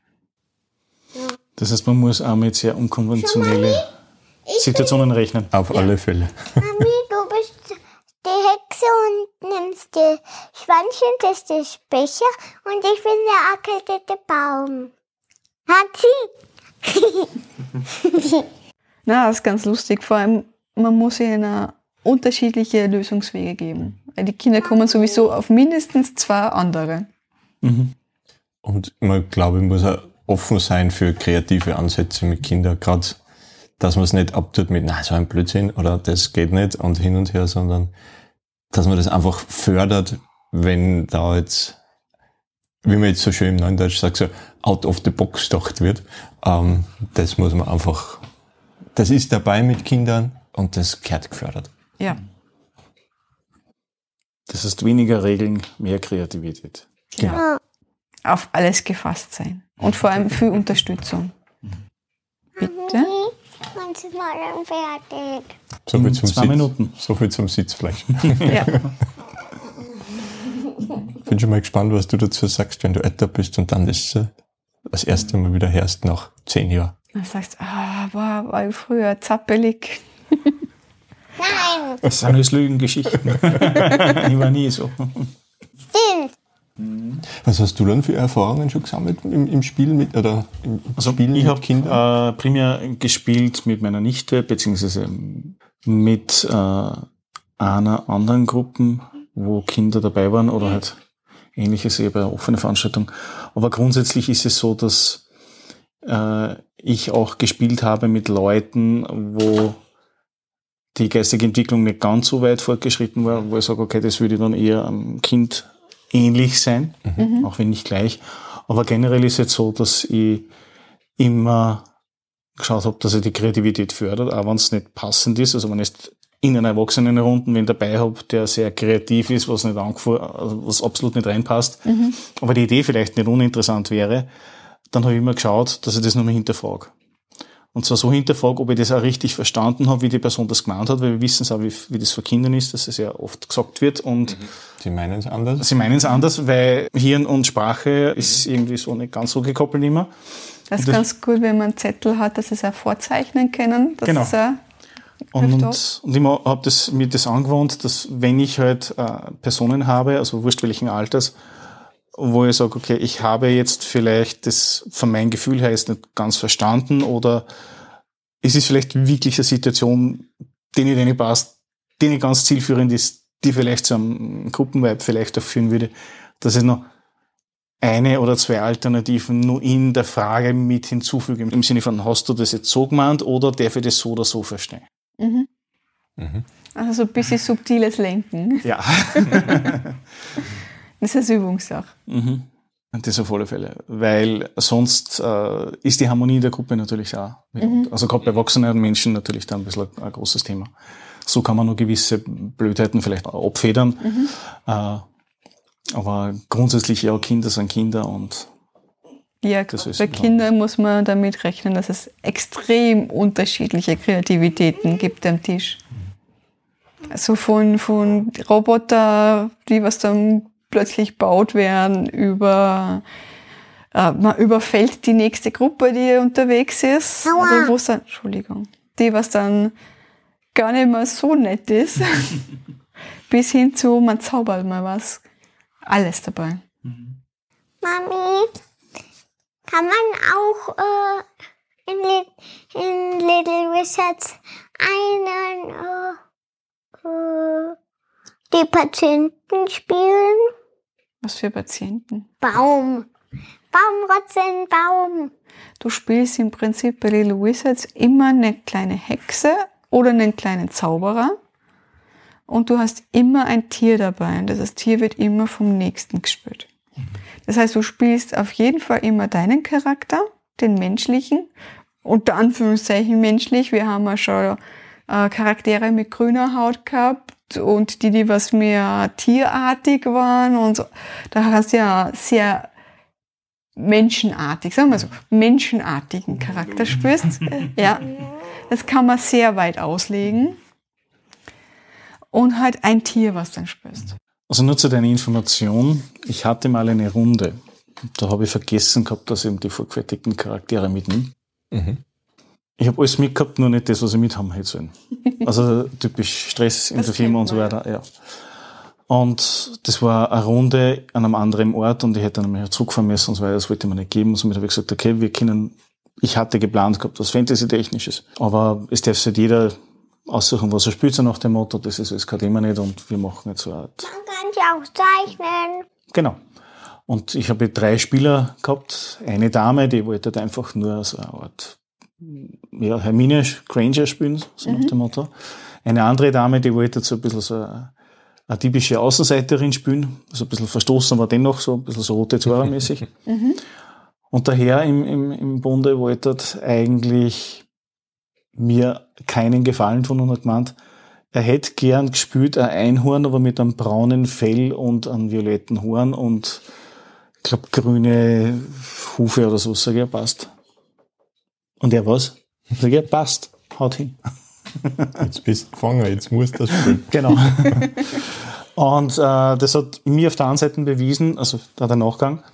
Das heißt, man muss auch mit sehr unkonventionellen Situationen rechnen. Auf alle Fälle. Mami, du bist die Hexe und nimmst die Schweinchen, das ist der Becher und ich bin der erkältete Baum. Hatzi! Na, das ist ganz lustig. Vor allem, man muss ihnen unterschiedliche Lösungswege geben. Weil die Kinder kommen sowieso auf mindestens 2 andere. Und man, glaube ich, muss auch offen sein für kreative Ansätze mit Kindern. Gerade, dass man es nicht abtut mit, na, so ein Blödsinn oder das geht nicht und hin und her, sondern dass man das einfach fördert, wenn da jetzt, wie man jetzt so schön im Neudeutsch sagt, so out of the box gedacht wird. Das muss man einfach, das ist dabei mit Kindern und das gehört gefördert. Ja. Das heißt, weniger Regeln, mehr Kreativität. Genau. Auf alles gefasst sein. Und vor allem viel Unterstützung. Bitte? Wann sind wir dann fertig? So viel zum 2 Minuten. So viel zum Sitzfleisch. Ja. Bin schon mal gespannt, was du dazu sagst, wenn du älter bist und dann das erste Mal wieder hörst nach 10 Jahren. Dann sagst du, war ich früher zappelig. Nein, Das sind alles Lügengeschichten. Ich war nie so. stimmt. Was hast du dann für Erfahrungen schon gesammelt im Spiel mit, oder im Spielen Ich mit habe Kindern? primär gespielt mit meiner Nichte, beziehungsweise mit einer anderen Gruppe, wo Kinder dabei waren oder halt ähnliches, eher bei einer offenen Veranstaltung. Aber grundsätzlich ist es so, dass ich auch gespielt habe mit Leuten, wo die geistige Entwicklung nicht ganz so weit fortgeschritten war, wo ich sage, okay, das würde dann eher am Kind ähnlich sein, auch wenn nicht gleich. Aber generell ist es jetzt so, dass ich immer geschaut habe, dass ich die Kreativität fördert, auch wenn es nicht passend ist. Also wenn ich in einer Erwachsenenrunde wen dabei habe, der sehr kreativ ist, was nicht was absolut nicht reinpasst, aber die Idee vielleicht nicht uninteressant wäre, dann habe ich immer geschaut, dass ich das nochmal hinterfrage. Und zwar so hinterfrage, ob ich das auch richtig verstanden habe, wie die Person das gemeint hat, weil wir wissen es auch, wie das für Kindern ist, dass es ja oft gesagt wird. Und Sie meinen es anders? sie meinen es anders, weil Hirn und Sprache ist irgendwie so nicht ganz so gekoppelt immer. Das ist ganz gut, wenn man einen Zettel hat, dass sie es auch vorzeichnen können. Das Genau. ist auch Und ich habe mir das angewohnt, dass wenn ich halt Personen habe, also wurscht welchen Alters, wo ich sage, okay, ich habe jetzt vielleicht das von meinem Gefühl her jetzt nicht ganz verstanden oder es ist vielleicht wirklich eine Situation, die nicht passt, die nicht ganz zielführend ist, die vielleicht zu einem Gruppenvibe vielleicht auch führen würde, dass ich noch eine oder 2 Alternativen nur in der Frage mit hinzufüge, im Sinne von, hast du das jetzt so gemeint oder darf ich das so oder so verstehen? Also so ein bisschen subtiles Lenken. Ja. Das ist eine Übungssache. Das auf alle Fälle. Weil sonst ist die Harmonie in der Gruppe natürlich auch. Also gerade bei erwachsenen Menschen natürlich dann ein bisschen ein großes Thema. So kann man nur gewisse Blödheiten vielleicht auch abfedern. Aber grundsätzlich ja, Kinder sind Kinder und Ja, das ist bei Kindern muss man damit rechnen, dass es extrem unterschiedliche Kreativitäten gibt am Tisch. Also von Roboter, die was dann plötzlich baut werden, man überfällt die nächste Gruppe, die unterwegs ist. Aua. Also wo es dann, Entschuldigung, die was dann gar nicht mehr so nett ist, bis hin zu, man zaubert mal was. Alles dabei. Mami, kann man auch in Little Wizards einen die Patienten spielen. Was für Patienten? Baum. Baumrotzen, Baum. Du spielst im Prinzip bei Little Wizards immer eine kleine Hexe oder einen kleinen Zauberer. Und du hast immer ein Tier dabei. Und das Tier wird immer vom Nächsten gespielt. Das heißt, du spielst auf jeden Fall immer deinen Charakter, den menschlichen. Unter Anführungszeichen menschlich. Wir haben ja schon Charaktere mit grüner Haut gehabt und die was mehr tierartig waren. Und so. Da hast du ja sehr menschenartig, sagen wir so, menschenartigen Charakter spielst. Ja, das kann man sehr weit auslegen. Und halt ein Tier, was dann spielst. Also nur zu deiner Information, ich hatte mal eine Runde. Da habe ich vergessen gehabt, dass ich eben die vorgefertigten Charaktere mitnehme. Mhm. Ich habe alles mitgehabt, nur nicht das, was ich mithaben hätte sollen. Also typisch Stress in der Firma und so weiter. Ja. Und das war eine Runde an einem anderen Ort und ich hätte dann nämlich zurückfahren müssen und so weiter. Das wollte mir nicht geben. Und somit habe ich gesagt, okay, ich hatte geplant gehabt, was Fantasy-Technisches. Aber es darf sich jeder aussuchen, was er spielt, so nach dem Motto, das ist alles kein Thema nicht und wir machen jetzt so eine Art. Man kann sie auch zeichnen. Genau. Und ich habe 3 Spieler gehabt. Eine Dame, die wollte halt einfach nur so eine Art, ja, Hermine Granger spielen, so nach dem Motto. Eine andere Dame, die wollte so ein bisschen so eine typische Außenseiterin spielen, also ein bisschen verstoßen, aber dennoch so ein bisschen so rote Zora-mäßig. Und der Herr im Bunde wollte eigentlich mir keinen Gefallen tun und hat gemeint, er hätte gern gespielt ein Einhorn, aber mit einem braunen Fell und einem violetten Horn und ich glaube grüne Hufe oder so. Sag ich, ja, passt. Und er was? Sag ich, ja, passt. Haut hin. Jetzt bist du gefangen, jetzt musst du das spielen. Genau. Und das hat mir auf der einen Seite bewiesen, also der Nachgang,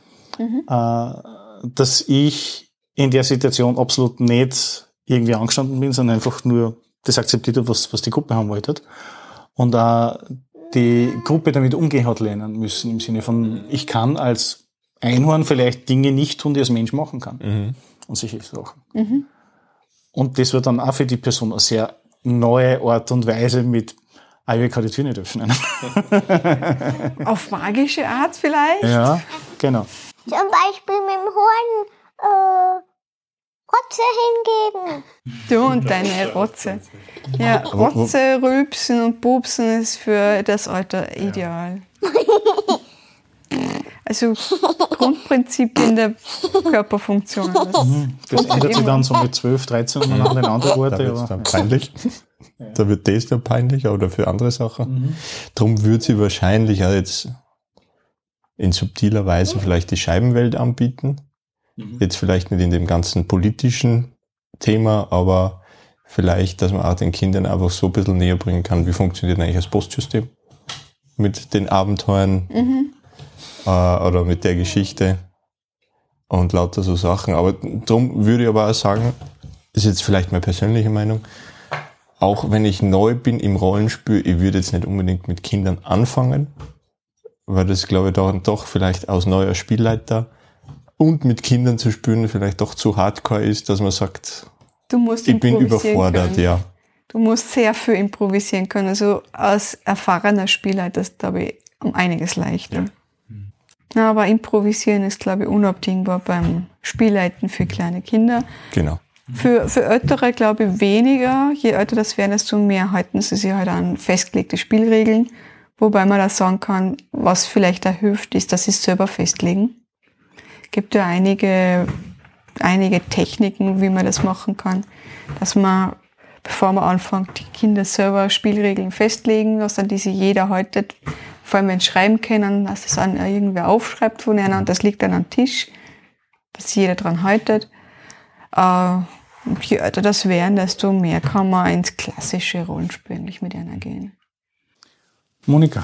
dass ich in der Situation absolut nicht irgendwie angestanden bin, sondern einfach nur das akzeptiert habe, was die Gruppe haben wollte. Und die Gruppe damit umgehen hat lernen müssen, im Sinne von, ich kann als Einhorn vielleicht Dinge nicht tun, die als Mensch machen kann. Und solche Sachen. Und das war dann auch für die Person eine sehr neue Art und Weise mit, ich kann die Tür nicht öffnen. Auf magische Art vielleicht? Ja, genau. Zum Beispiel mit dem Horn Rotze hingeben. Du und deine Rotze. Ja, Rotze, Rülpsen und Pupsen ist für das Alter ideal. Also Grundprinzipien der Körperfunktion. Das ändert sich dann so mit 12, 13 und dann andere Worte. Da wird es dann peinlich. Da wird das dann peinlich oder für andere Sachen. Darum würde sie wahrscheinlich auch jetzt in subtiler Weise vielleicht die Scheibenwelt anbieten. Jetzt vielleicht nicht in dem ganzen politischen Thema, aber vielleicht, dass man auch den Kindern einfach so ein bisschen näher bringen kann, wie funktioniert eigentlich das Postsystem mit den Abenteuern oder mit der Geschichte und lauter so Sachen. Aber darum würde ich aber auch sagen, ist jetzt vielleicht meine persönliche Meinung, auch wenn ich neu bin im Rollenspiel, ich würde jetzt nicht unbedingt mit Kindern anfangen, weil das, glaube ich, doch vielleicht aus neuer Spielleiter und mit Kindern zu spielen vielleicht doch zu hardcore ist, dass man sagt, ich bin überfordert, können. Ja. Du musst sehr viel improvisieren können. Also als erfahrener Spieler ist, glaube ich, um einiges leichter. Ja, aber improvisieren ist, glaube ich, unabdingbar beim Spielleiten für kleine Kinder. Genau. Für Ältere, glaube ich, weniger. Je älter das werden, desto mehr halten sie sich halt an festgelegte Spielregeln. Wobei man da sagen kann, was vielleicht da hilft, ist, dass sie es selber festlegen. Gibt ja einige Techniken, wie man das machen kann, dass man, bevor man anfängt, die Kinder selber Spielregeln festlegen, dass dann diese jeder haltet, vor allem wenn sie schreiben können, dass das dann irgendwer aufschreibt von einer und das liegt dann am Tisch, dass jeder dran haltet. Je älter das werden, desto mehr kann man ins klassische Rollenspiel mit einer gehen. Monika.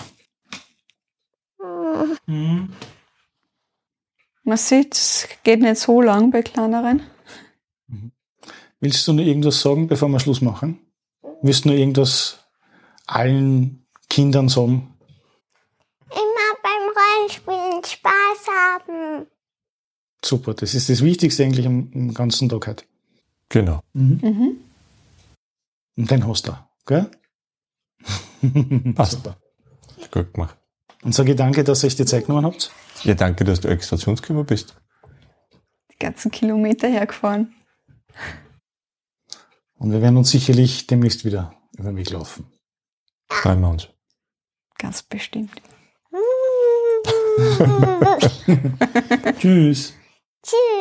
Man sieht, es geht nicht so lang bei kleineren. Willst du noch irgendwas sagen, bevor wir Schluss machen? Willst du noch irgendwas allen Kindern sagen? Immer beim Rollenspielen Spaß haben. Super, das ist das Wichtigste eigentlich am ganzen Tag heute. Genau. Und den hast du, gell? Passt. Super. Gut gemacht. Und sage danke, dass ihr euch die Zeit genommen habt. Ja, danke, dass du extra zu uns gekommen bist. Die ganzen Kilometer hergefahren. Und wir werden uns sicherlich demnächst wieder über den Weg laufen. Freuen wir uns. Ganz bestimmt. Tschüss. Tschüss.